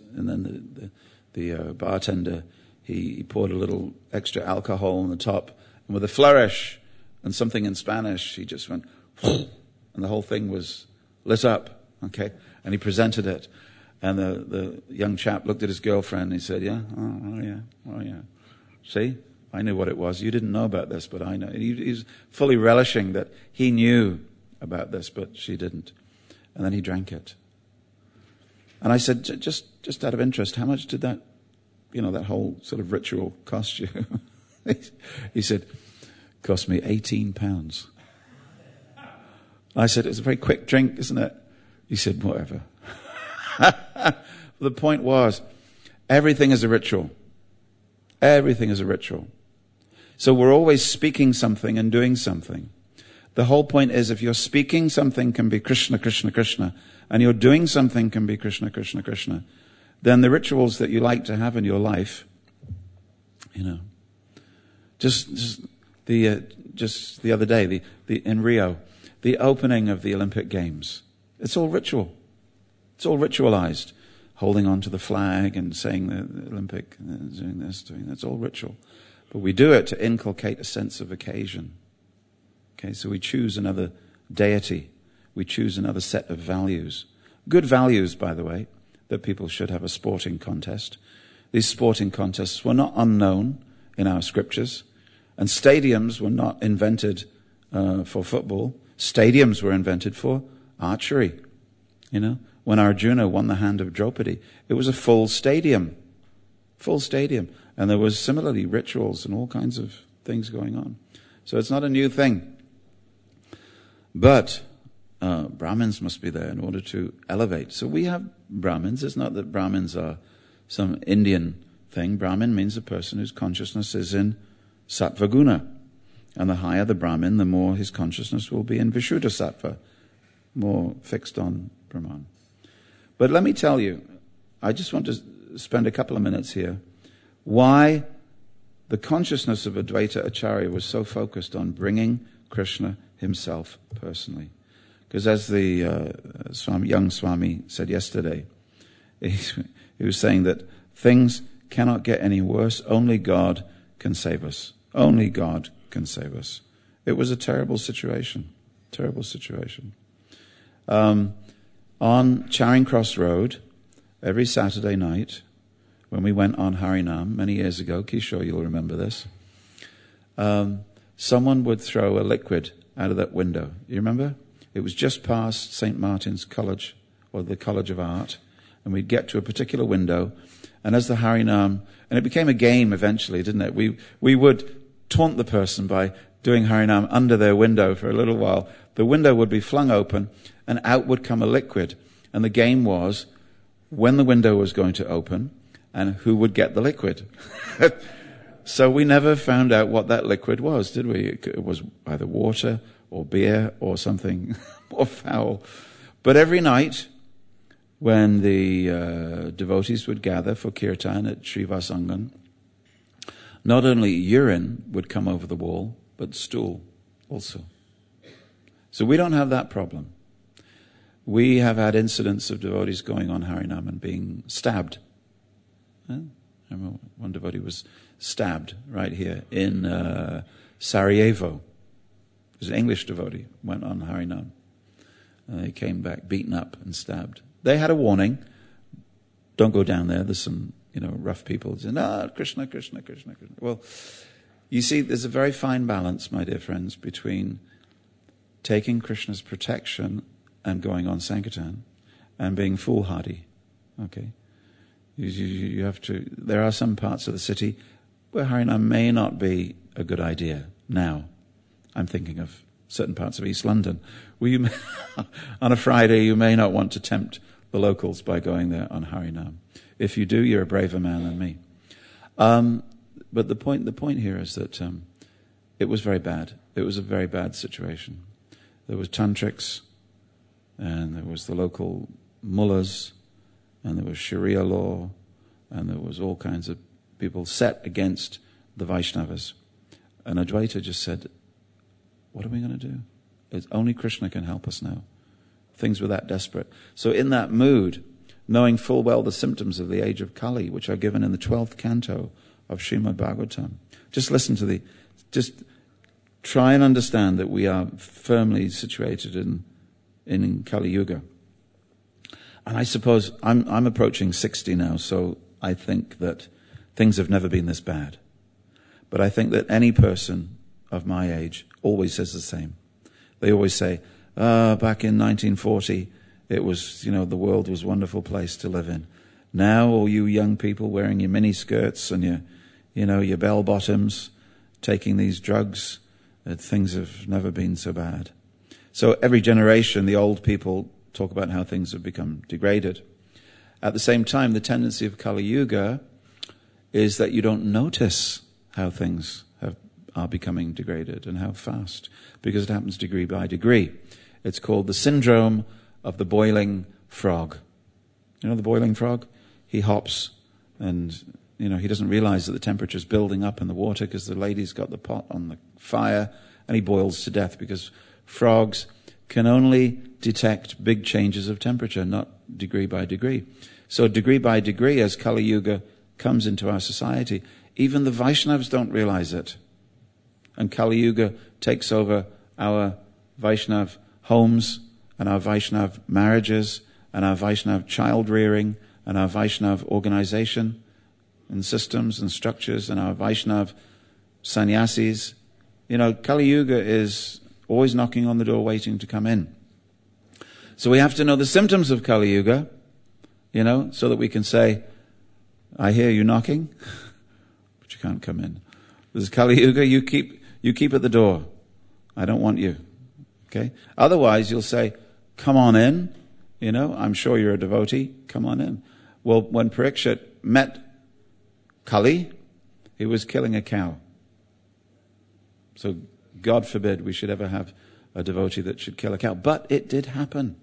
the bartender, he poured a little extra alcohol on the top, and with a flourish and something in Spanish, he just went, and the whole thing was lit up, okay? And he presented it, and the young chap looked at his girlfriend, and he said, yeah, oh yeah. See? I knew what it was. You didn't know about this, but I know. He's fully relishing that he knew about this, but she didn't. And then he drank it. And I said, just out of interest, how much did that whole sort of ritual cost you? He said, cost me £18. I said, it's a very quick drink, isn't it? He said, whatever. The point was, everything is a ritual. Everything is a ritual. So we're always speaking something and doing something. The whole point is, if you're speaking something can be Krishna, Krishna, Krishna, and you're doing something can be Krishna, Krishna, Krishna, then the rituals that you like to have in your life, just the other day, in Rio, the opening of the Olympic Games, it's all ritual. It's all ritualized. Holding on to the flag and saying the Olympic, doing this, doing that, it's all ritual. But we do it to inculcate a sense of occasion. Okay, so we choose another deity. We choose another set of values. Good values, by the way, that people should have a sporting contest. These sporting contests were not unknown in our scriptures. And stadiums were not invented for football. Stadiums were invented for archery. When Arjuna won the hand of Draupadi, it was a full stadium. Full stadium. And there was similarly rituals and all kinds of things going on. So it's not a new thing. But Brahmins must be there in order to elevate. So we have Brahmins. It's not that Brahmins are some Indian thing. Brahmin means a person whose consciousness is in Sattva Guna. And the higher the Brahmin, the more his consciousness will be in Vishuddha Sattva, more fixed on Brahman. But let me tell you, I just want to spend a couple of minutes here, why the consciousness of Advaita Acharya was so focused on bringing Krishna himself personally. Because as the young Swami said yesterday, he was saying that things cannot get any worse. Only God can save us. Only God can save us. It was a terrible situation. Terrible situation. On Charing Cross Road, every Saturday night, when we went on Harinam many years ago, Kishore, you'll remember this, someone would throw a liquid out of that window. You remember? It was just past St. Martin's College, or the College of Art, and we'd get to a particular window, and as the Harinam, and it became a game eventually, didn't it? We would taunt the person by doing Harinam under their window for a little while. The window would be flung open, and out would come a liquid. And the game was when the window was going to open, and who would get the liquid. So we never found out what that liquid was, did we? It was either water or beer or something more foul. But every night, when the devotees would gather for kirtan at Srivasangan, not only urine would come over the wall, but stool also. So we don't have that problem. We have had incidents of devotees going on Harinam and being stabbed. I remember one devotee was stabbed right here in Sarajevo. It was an English devotee, went on Harinam. He came back beaten up and stabbed. They had a warning, don't go down there, there's some rough people saying, Krishna, Krishna, Krishna, Krishna. Well, you see, there's a very fine balance, my dear friends, between taking Krishna's protection and going on Sankirtan and being foolhardy. Okay? You have to, there are some parts of the city where Harinam may not be a good idea now. I'm thinking of certain parts of East London where you may, on a Friday you may not want to tempt the locals by going there on Harinam. If you do, you're a braver man than me. But the point here is that it was very bad. It was a very bad situation. There was tantrics, and there was the local mullahs, and there was Sharia law, and there was all kinds of people set against the Vaishnavas. And Advaita just said, what are we going to do? It's only Krishna can help us now. Things were that desperate. So in that mood, knowing full well the symptoms of the age of Kali, which are given in the 12th canto of Srimad Bhagavatam, just try and understand that we are firmly situated in Kali Yuga. And I suppose I'm approaching 60 now, so I think that things have never been this bad. But I think that any person of my age always says the same. They always say, back in 1940, it was, the world was a wonderful place to live in. Now, all you young people wearing your mini skirts and your bell bottoms, taking these drugs, things have never been so bad. So every generation, the old people talk about how things have become degraded. At the same time, the tendency of Kali Yuga is that you don't notice how things are becoming degraded and how fast, because it happens degree by degree. It's called the syndrome of the boiling frog. You know the boiling frog? He hops and, he doesn't realize that the temperature's building up in the water because the lady's got the pot on the fire, and he boils to death because frogs can only detect big changes of temperature, not degree by degree. So degree by degree, as Kali Yuga comes into our society, even the Vaishnavas don't realize it. And Kali Yuga takes over our Vaishnav homes and our Vaishnav marriages and our Vaishnav child rearing and our Vaishnav organization and systems and structures and our Vaishnav sannyasis. Kali Yuga is always knocking on the door waiting to come in. So we have to know the symptoms of Kali Yuga, so that we can say, I hear you knocking, but you can't come in. This is Kali Yuga, you keep at the door. I don't want you. Okay? Otherwise you'll say, come on in, I'm sure you're a devotee, come on in. Well, when Parikshit met Kali, he was killing a cow. So God forbid we should ever have a devotee that should kill a cow. But it did happen.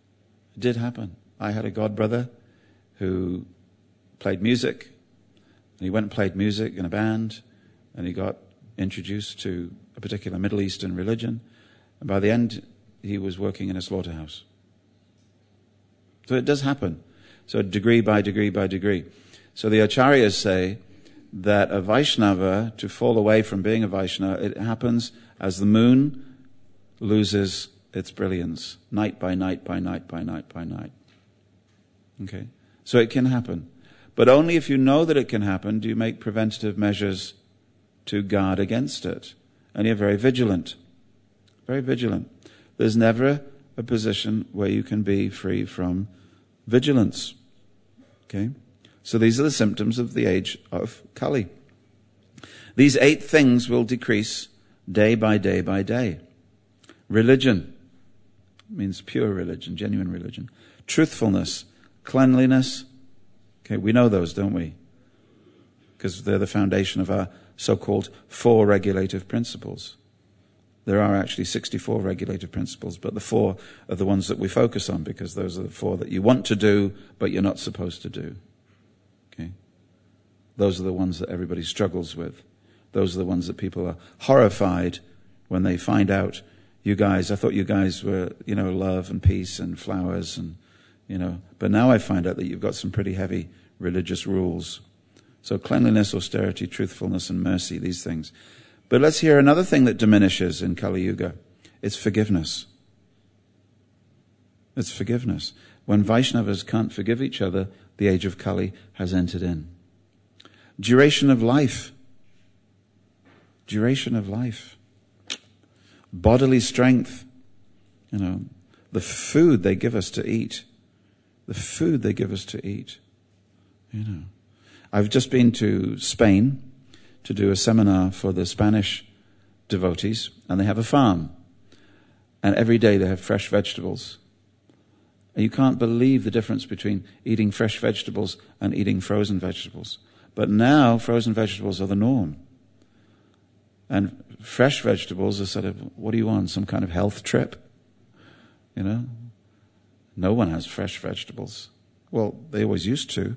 It did happen. I had a godbrother who played music, And he went and played music in a band, and he got introduced to a particular Middle Eastern religion. And by the end, he was working in a slaughterhouse. So it does happen. So degree by degree by degree. So the Acharyas say that a Vaishnava, to fall away from being a Vaishnava, it happens as the moon loses its brilliance, night by night by night by night by night. Okay? So it can happen. But only if you know that it can happen do you make preventative measures to guard against it. And you're very vigilant. Very vigilant. There's never a position where you can be free from vigilance. Okay? So these are the symptoms of the age of Kali. These 8 things will decrease day by day by day. Religion means pure religion, genuine religion. Truthfulness, cleanliness. Okay, we know those, don't we? Because they're the foundation of our so-called 4 regulative principles. There are actually 64 regulative principles, but the 4 are the ones that we focus on because those are the 4 that you want to do, but you're not supposed to do. Okay? Those are the ones that everybody struggles with. Those are the ones that people are horrified when they find out, you guys, I thought you guys were, love and peace and flowers and, but now I find out that you've got some pretty heavy religious rules. So cleanliness, austerity, truthfulness, and mercy, these things. But let's hear another thing that diminishes in Kali Yuga. It's forgiveness. It's forgiveness. When Vaishnavas can't forgive each other, the age of Kali has entered in. Duration of life. Duration of life. Bodily strength. The food they give us to eat. The food they give us to eat. I've just been to Spain to do a seminar for the Spanish devotees, and they have a farm. And every day they have fresh vegetables. And you can't believe the difference between eating fresh vegetables and eating frozen vegetables. But now frozen vegetables are the norm. And fresh vegetables are sort of, what do you want, some kind of health trip? No one has fresh vegetables. Well, they always used to.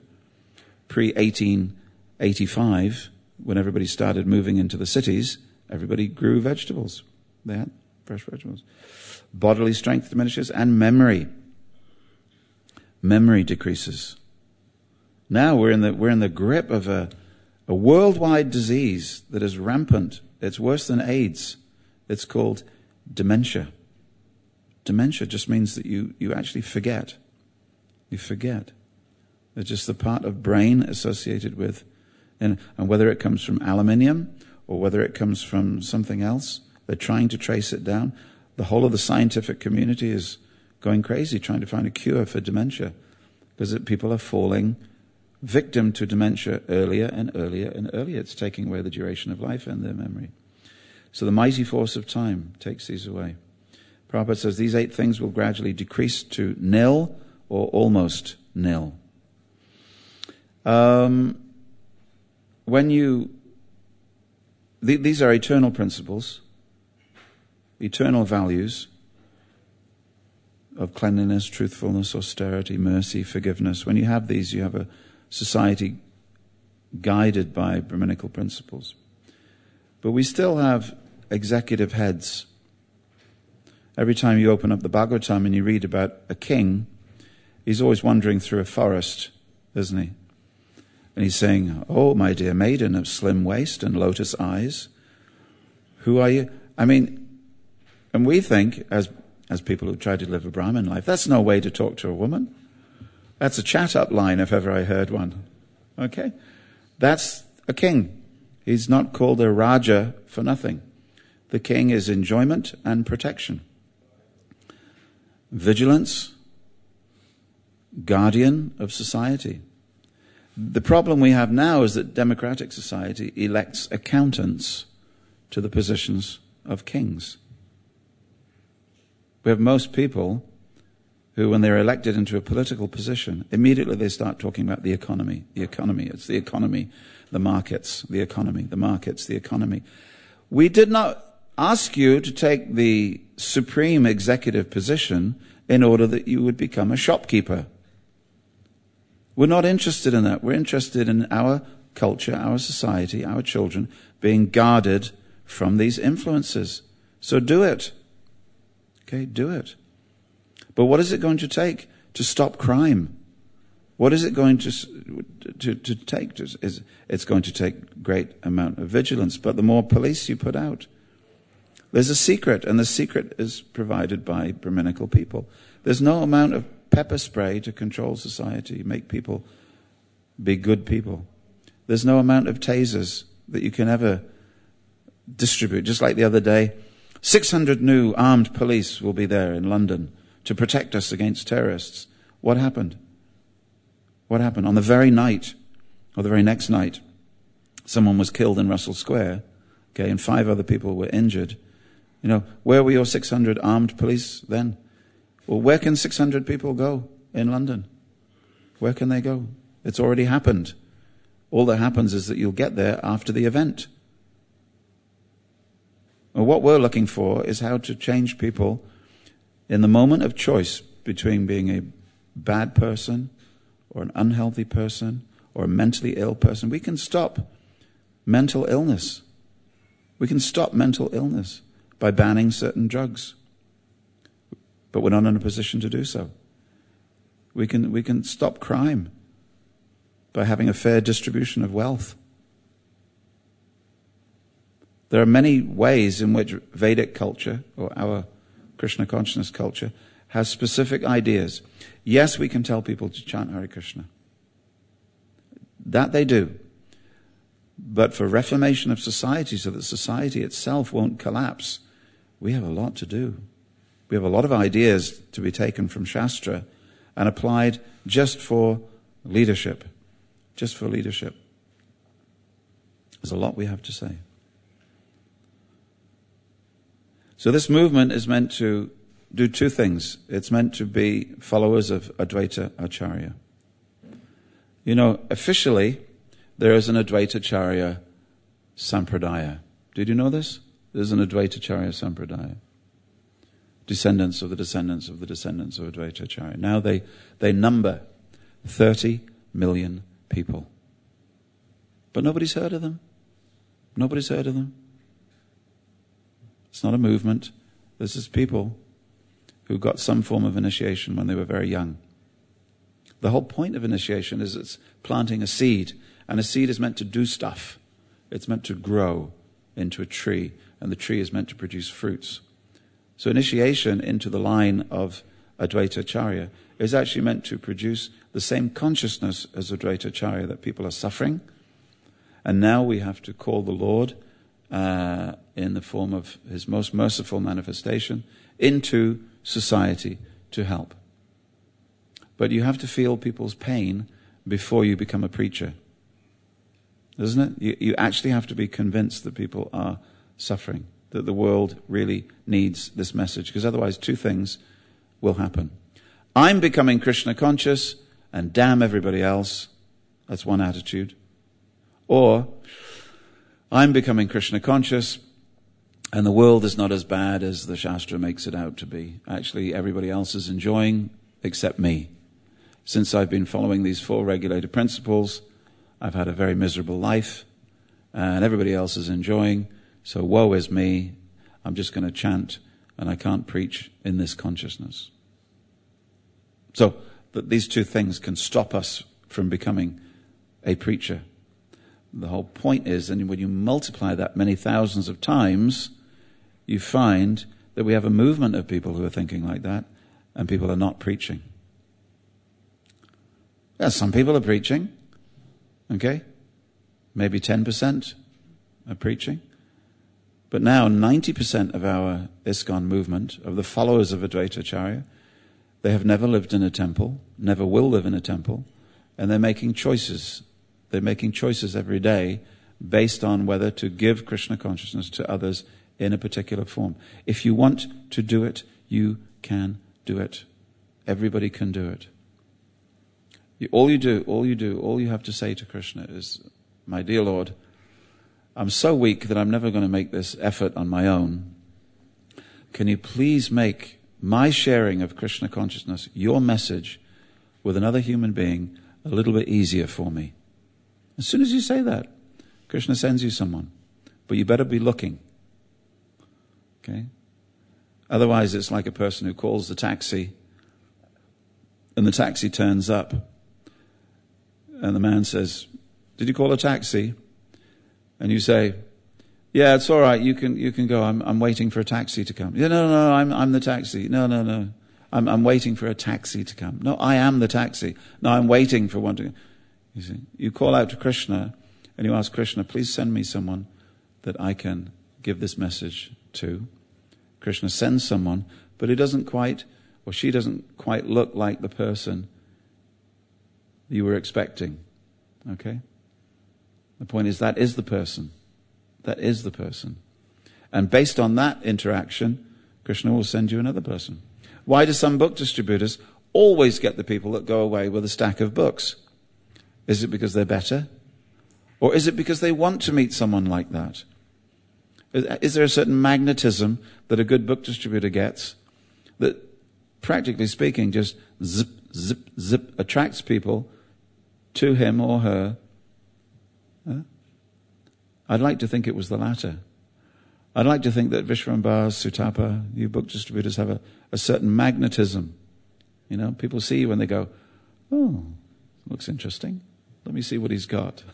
Pre-1885, when everybody started moving into the cities, everybody grew vegetables. They had fresh vegetables. Bodily strength diminishes, and memory. Memory decreases. Now we're in the grip of a worldwide disease that is rampant. It's worse than AIDS. It's called dementia. Dementia just means that you actually forget. You forget. It's just the part of brain associated with, and whether it comes from aluminium or whether it comes from something else, they're trying to trace it down. The whole of the scientific community is going crazy trying to find a cure for dementia because people are falling victim to dementia earlier and earlier and earlier. It's taking away the duration of life and their memory. So the mighty force of time takes these away. Prabhupada says these 8 things will gradually decrease to nil or almost nil. These are eternal principles, eternal values of cleanliness, truthfulness, austerity, mercy, forgiveness. When you have these, you have a society guided by Brahminical principles. But we still have executive heads. Every time you open up the Bhagavatam and you read about a king, he's always wandering through a forest, isn't he? And he's saying, "Oh, my dear maiden of slim waist and lotus eyes, who are you?" And we think, as people who try to live a Brahmin life, that's no way to talk to a woman. That's a chat-up line if ever I heard one. Okay? That's a king. He's not called a Raja for nothing. The king is enjoyment and protection. Vigilance, guardian of society. The problem we have now is that democratic society elects accountants to the positions of kings. We have most people who, when they're elected into a political position, immediately they start talking about the economy. The economy, it's the economy, the markets, the economy, the markets, the economy. We did not ask you to take the supreme executive position in order that you would become a shopkeeper. We're not interested in that. We're interested in our culture, our society, our children being guarded from these influences. So do it. Okay, do it. But what is it going to take to stop crime? What is it going to take? It's going to take great amount of vigilance, but the more police you put out. There's a secret, and the secret is provided by Brahminical people. There's no amount of pepper spray to control society, make people be good people. There's no amount of tasers that you can ever distribute. Just like the other day, 600 new armed police will be there in London to protect us against terrorists. What happened? What happened? On the very night, or the very next night, someone was killed in Russell Square, okay, and 5 other people were injured. You know, where were your 600 armed police then? Well, where can 600 people go in London? Where can they go? It's already happened. All that happens is that you'll get there after the event. Well, what we're looking for is how to change people in the moment of choice between being a bad person or an unhealthy person or a mentally ill person. We can stop mental illness. We can stop mental illness by banning certain drugs. But we're not in a position to do so. We can stop crime by having a fair distribution of wealth. There are many ways in which Vedic culture, or our Krishna consciousness culture, has specific ideas. Yes, we can tell people to chant Hare Krishna. That they do. But for reformation of society, so that society itself won't collapse, we have a lot to do. We have a lot of ideas to be taken from Shastra and applied just for leadership. Just for leadership. There's a lot we have to say. So this movement is meant to do 2 things. It's meant to be followers of Advaita Acharya. You know, officially, there is an Advaita Acharya Sampradaya. Did you know this? There's an Advaita Acharya Sampradaya. Descendants of the descendants of the descendants of Advaita Acharya. Now they number 30 million people. But nobody's heard of them. Nobody's heard of them. It's not a movement. This is people who got some form of initiation when they were very young. The whole point of initiation is it's planting a seed, and a seed is meant to do stuff. It's meant to grow into a tree, and the tree is meant to produce fruits. So initiation into the line of Advaita Acharya is actually meant to produce the same consciousness as Advaita Acharya, that people are suffering. And now we have to call the Lord in the form of his most merciful manifestation into society to help. But you have to feel people's pain before you become a preacher. Isn't it? You actually have to be convinced that people are suffering, that the world really needs this message, because otherwise 2 things will happen. I'm becoming Krishna conscious and damn everybody else. That's one attitude. Or I'm becoming Krishna conscious and the world is not as bad as the Shastra makes it out to be. Actually, everybody else is enjoying except me. Since I've been following these 4 regulated principles, I've had a very miserable life and everybody else is enjoying. So woe is me. I'm just going to chant and I can't preach in this consciousness. So that these 2 things can stop us from becoming a preacher. The whole point is, and when you multiply that many thousands of times, you find that we have a movement of people who are thinking like that, and people are not preaching. Yeah, some people are preaching, okay? Maybe 10% are preaching. But now 90% of our ISKCON movement, of the followers of Advaita Acharya, they have never lived in a temple, never will live in a temple, and they're making choices. They're making choices every day based on whether to give Krishna consciousness to others in a particular form. If you want to do it, you can do it. Everybody can do it. All you have to say to Krishna is, my dear Lord, I'm so weak that I'm never going to make this effort on my own. Can you please make my sharing of Krishna consciousness, your message, with another human being, a little bit easier for me? As soon as you say that, Krishna sends you someone. But you better be looking. Okay? Otherwise, it's like a person who calls the taxi, and the taxi turns up, and the man says, "Did you call a taxi?" And you say, "Yeah, it's all right. You can go. I'm waiting for a taxi to come." "Yeah, no. I'm the taxi." No. I'm waiting for a taxi to come." "No, I am the taxi." "No, I'm waiting for one to come." You see, you call out to Krishna, and you ask Krishna, "Please send me someone that I can give this message to." Krishna sends someone, but he doesn't quite, or she doesn't quite look like the person you were expecting. Okay? The point is, that is the person. That is the person. And based on that interaction, Krishna will send you another person. Why do some book distributors always get the people that go away with a stack of books? Is it because they're better? Or is it because they want to meet someone like that? Is there a certain magnetism that a good book distributor gets that, practically speaking, just zip, zip, zip, attracts people to him or her? I'd like to think it was the latter. I'd like to think that Vishwambara, Sutapa, you book distributors have a certain magnetism. You know, people see you and they go, "Oh, looks interesting. Let me see what he's got."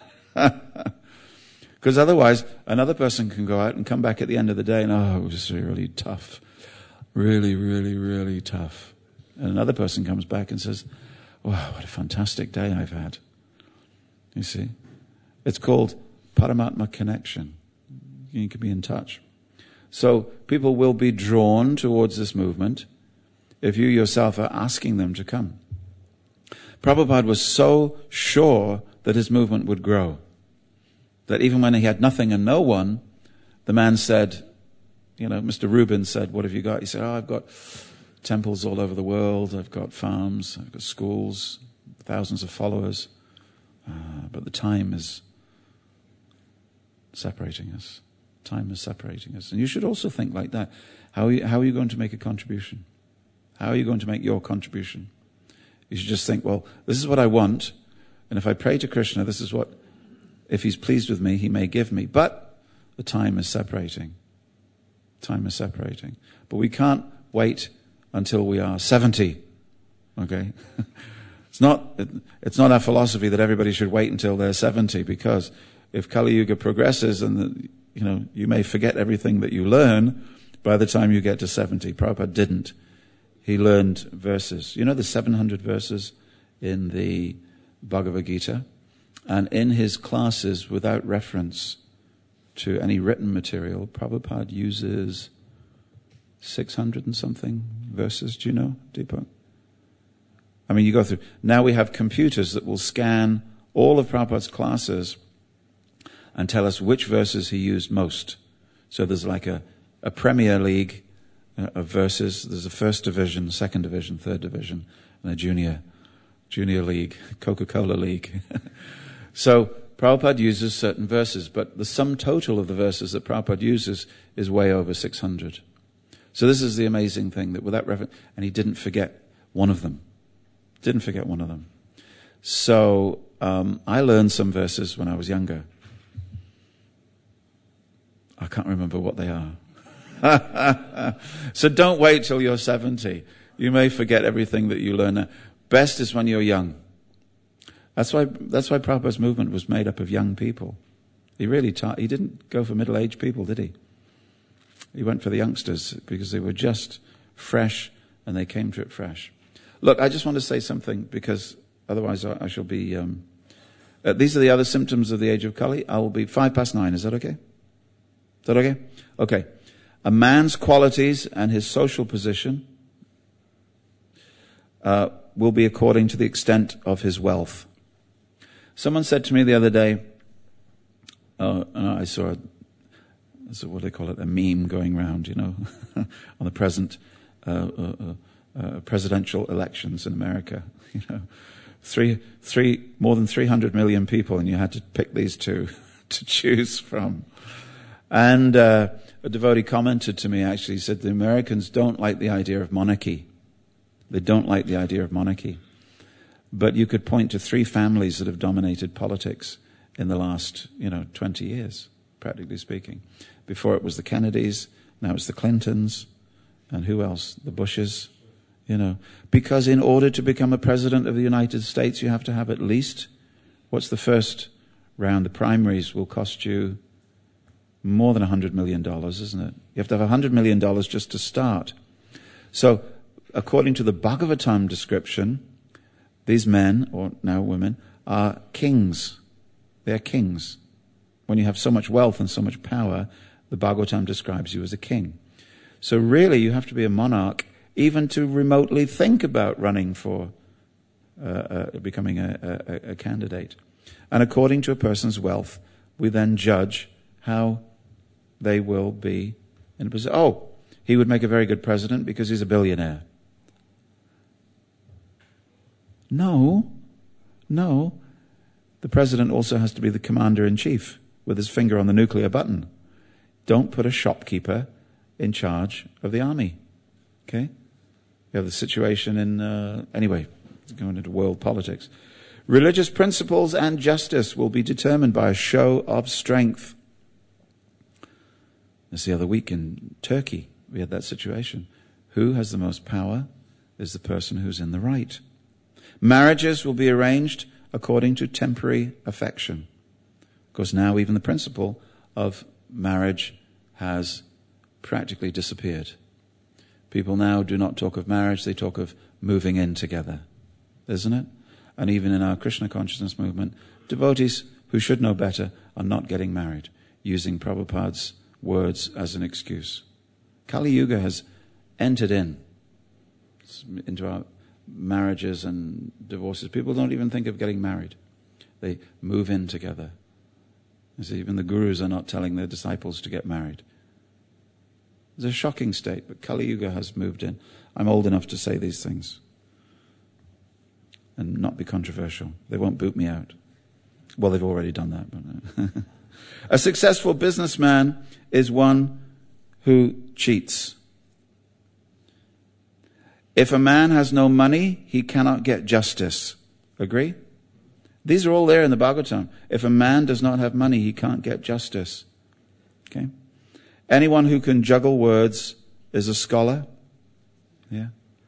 Because otherwise, another person can go out and come back at the end of the day and, "Oh, it was really tough. Really, really, really tough." And another person comes back and says, "Wow, what a fantastic day I've had." You see? It's called Paramatma connection. You can be in touch. So people will be drawn towards this movement if you yourself are asking them to come. Prabhupada was so sure that his movement would grow that even when he had nothing and no one, the man said, Mr. Rubin said, "What have you got?" He said, "I've got temples all over the world. I've got farms. I've got schools, thousands of followers. But the time is separating us. Time is separating us." And you should also think like that. How are you going to make a contribution? How are you going to make your contribution? You should just think, well, this is what I want, and if I pray to Krishna, this is what, if he's pleased with me, he may give me. But the time is separating. Time is separating. But we can't wait until we are 70. Okay? It's not our philosophy that everybody should wait until they're 70, because if Kali Yuga progresses and you may forget everything that you learn by the time you get to 70. Prabhupada didn't. He learned verses. You know the 700 verses in the Bhagavad Gita? And in his classes, without reference to any written material, Prabhupada uses 600 and something verses. Do you know, Deepak? I mean, you go through. Now we have computers that will scan all of Prabhupada's classes and tell us which verses he used most. So there's like a Premier League of verses. There's a first division, second division, third division, and a junior league, Coca-Cola League. So Prabhupada uses certain verses, but the sum total of the verses that Prabhupada uses is way over 600. So this is the amazing thing, that without reference, and he didn't forget one of them. So I learned some verses when I was younger. I can't remember what they are. So don't wait till you're 70. You may forget everything that you learn now. Best is when you're young. That's why Prabhupada's movement was made up of young people. He didn't go for middle-aged people, did he? He went for the youngsters because they were just fresh and they came to it fresh. Look, I just want to say something, because otherwise I shall be... these are the other symptoms of the age of Kali. I will be 9:05. Is that okay? Is that okay? Okay. A man's qualities and his social position will be according to the extent of his wealth. Someone said to me the other day, I saw what do they call it, a meme going around, on the present presidential elections in America. More than 300 million people, and you had to pick these two to choose from. And a devotee commented to me, actually, he said the Americans don't like the idea of monarchy. They don't like the idea of monarchy. But you could point to 3 families that have dominated politics in the last, 20 years, practically speaking. Before it was the Kennedys, now it's the Clintons, and who else? The Bushes, Because in order to become a president of the United States, you have to have at least, what's the first round? The primaries will cost you more than $100 million, isn't it? You have to have $100 million just to start. So, according to the Bhagavatam description, these men, or now women, are kings. They're kings. When you have so much wealth and so much power, the Bhagavatam describes you as a king. So really, you have to be a monarch even to remotely think about running for becoming a candidate. And according to a person's wealth, we then judge how they will be in a position. Oh, he would make a very good president because he's a billionaire. No. The president also has to be the commander-in-chief with his finger on the nuclear button. Don't put a shopkeeper in charge of the army. Okay? You have the situation in, anyway, it's going into world politics. Religious principles and justice will be determined by a show of strength. This the other week in Turkey, we had that situation. Who has the most power is the person who's in the right. Marriages will be arranged according to temporary affection. Because now even the principle of marriage has practically disappeared. People now do not talk of marriage, they talk of moving in together. Isn't it? And even in our Krishna consciousness movement, devotees who should know better are not getting married, using Prabhupada's words as an excuse. Kali Yuga has entered into our marriages and divorces. People don't even think of getting married. They move in together. As even the gurus are not telling their disciples to get married. It's a shocking state, but Kali Yuga has moved in. I'm old enough to say these things and not be controversial. They won't boot me out. Well, they've already done that. But a successful businessman is one who cheats. If a man has no money, he cannot get justice. Agree? These are all there in the Bhagavatam. If a man does not have money, he can't get justice. Okay? Anyone who can juggle words is a scholar. Yeah.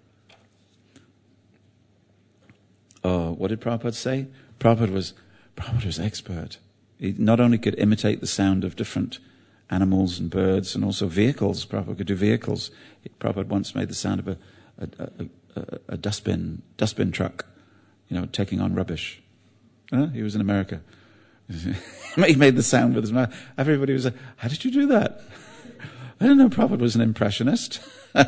Oh, what did Prabhupada say? Prabhupada was expert. He not only could imitate the sound of different animals and birds and also vehicles. Prabhupada could do vehicles. Prabhupada once made the sound of a dustbin truck, taking on rubbish. He was in America. He made the sound with his mouth. Everybody was like, how did you do that? I didn't know Prabhupada was an impressionist.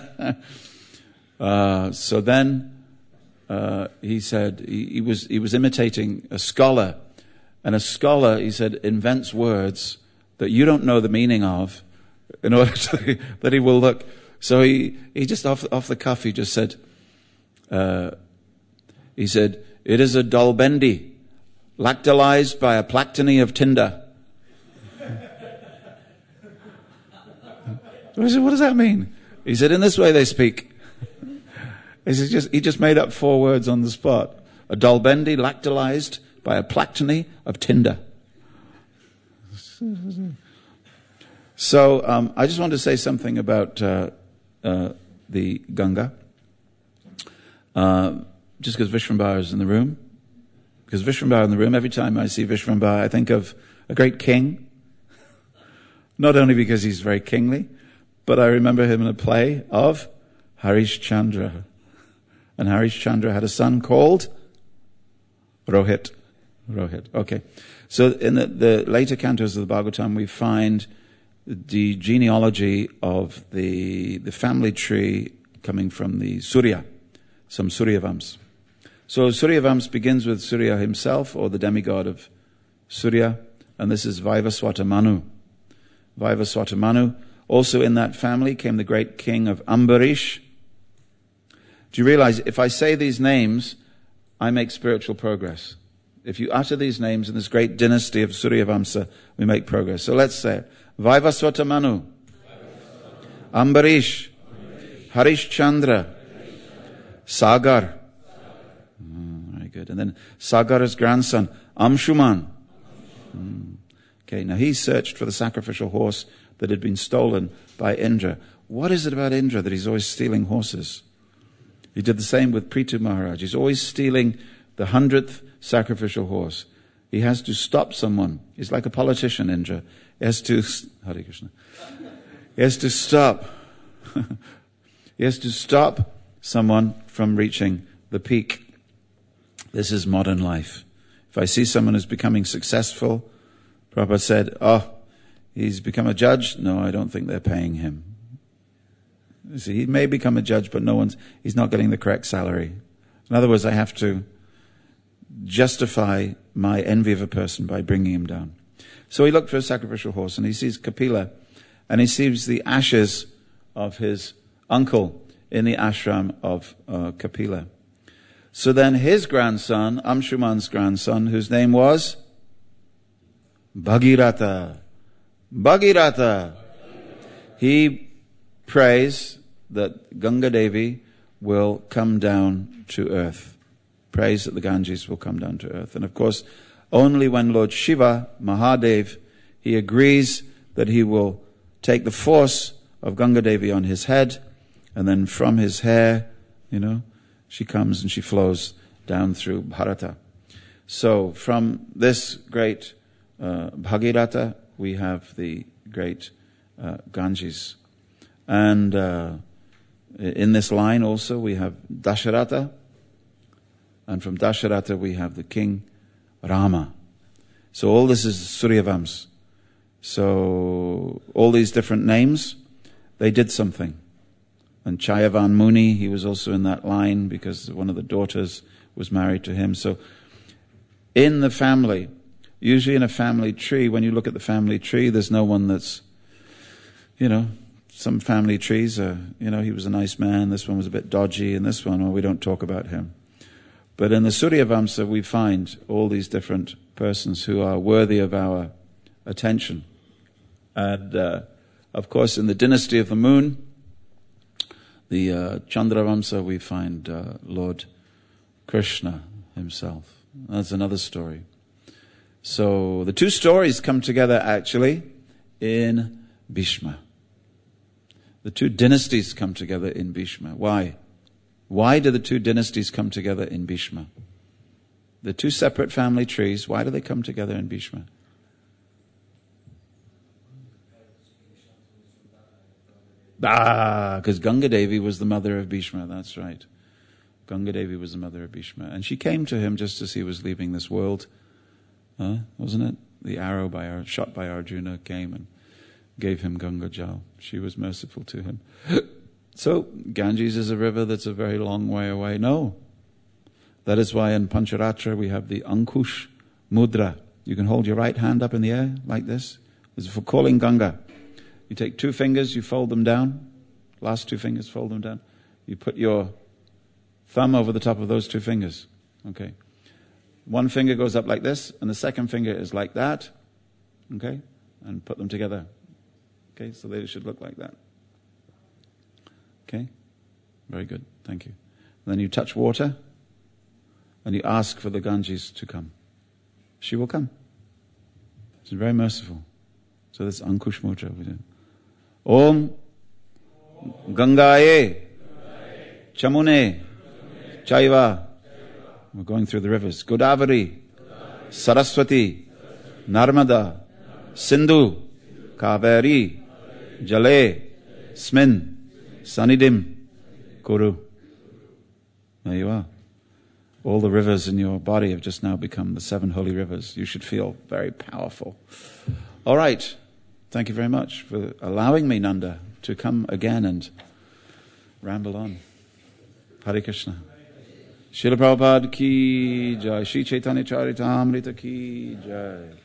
So then he said he was imitating a scholar. And a scholar, he said, invents words that you don't know the meaning of in order that he will look. So he just off the cuff, he just said, it is a Dalbendi, lactalized by a plactony of tinder. I said, what does that mean? He said, in this way they speak. He just made up 4 words on the spot. A Dalbendi, lactalized by a plactony of tinder. So I just want to say something about the Ganga. Just because Vishvambhara is in the room. Because Vishvambhara in the room, every time I see Vishvambhara, I think of a great king. Not only because he's very kingly, but I remember him in a play of Harish Chandra. And Harish Chandra had a son called Rohit. Okay. So in the later cantos of the Bhagavatam, we find the genealogy of the family tree coming from the Surya, some Suryavams. So Suryavams begins with Surya himself, or the demigod of Surya, and this is Vaivaswata Manu. Vaivaswata Manu. Also in that family came the great king of Ambarish. Do you realize, if I say these names, I make spiritual progress. If you utter these names in this great dynasty of Suryavamsa, we make progress. So let's say it. Vaivaswata Manu, Ambarish, Harish Chandra, Sagar. Very good. And then Sagar's grandson, Amshuman. Okay, now he searched for the sacrificial horse that had been stolen by Indra. What is it about Indra that he's always stealing horses? He did the same with Prithu Maharaj. He's always stealing the 100th sacrificial horse. He has to stop someone. He's like a politician, Indra. He has to, Hare Krishna. He has to stop. He has to stop someone from reaching the peak. This is modern life. If I see someone who's becoming successful, Prabhupada said, he's become a judge. No, I don't think they're paying him. You see, he may become a judge, but he's not getting the correct salary. In other words, I have to justify my envy of a person by bringing him down. So he looked for a sacrificial horse, and he sees Kapila, and he sees the ashes of his uncle in the ashram of Kapila. So then his grandson, Amshuman's grandson, whose name was Bhagirath, he prays that Ganga Devi will come down to earth. Prays that the Ganges will come down to earth. And of course, only when Lord Shiva, Mahadev, he agrees that he will take the force of Ganga Devi on his head, and then from his hair, she comes and she flows down through Bharata. So from this great Bhagirath, we have the great Ganges. And in this line also we have Dasharatha, and from Dasharatha we have the king Rama. So all this is Suryavams. So all these different names, they did something. And Chayavan Muni, he was also in that line because one of the daughters was married to him. So in the family, usually in a family tree, when you look at the family tree, there's no one that's, some family trees are, he was a nice man, this one was a bit dodgy, and this one, we don't talk about him. But in the Suryavamsa, we find all these different persons who are worthy of our attention. And, of course, in the dynasty of the moon, the Chandravamsa, we find Lord Krishna himself. That's another story. So the two stories come together actually in Bhishma. The two dynasties come together in Bhishma. Why? Why do the two dynasties come together in Bhishma? The two separate family trees, why do they come together in Bhishma? Because Ganga Devi was the mother of Bhishma, that's right. Ganga Devi was the mother of Bhishma. And she came to him just as he was leaving this world. Wasn't it? The arrow shot by Arjuna came and gave him Ganga Jal. She was merciful to him. So, Ganges is a river that's a very long way away. No. That is why in Pancharatra we have the Ankush Mudra. You can hold your right hand up in the air like this. This is for calling Ganga. You take two fingers, you fold them down. Last two fingers, fold them down. You put your thumb over the top of those two fingers. Okay. One finger goes up like this, and the second finger is like that. Okay? And put them together. Okay, so they should look like that. Okay? Very good. Thank you. And then you touch water, and you ask for the Ganges to come. She will come. She's very merciful. So that's Ankush Mudra. We do. Om Gangaye Chamune Chaiva. We're going through the rivers. Godavari, Saraswati, Narmada, Sindhu, Kaveri, Jale, Smin, Sanidim, Kuru. There you are. All the rivers in your body have just now become the 7 holy rivers. You should feel very powerful. All right. Thank you very much for allowing me, Nanda, to come again and ramble on. Hare Krishna. Srila Prabhupada ki jai. Shri Chaitanya Charitamrita ki jai.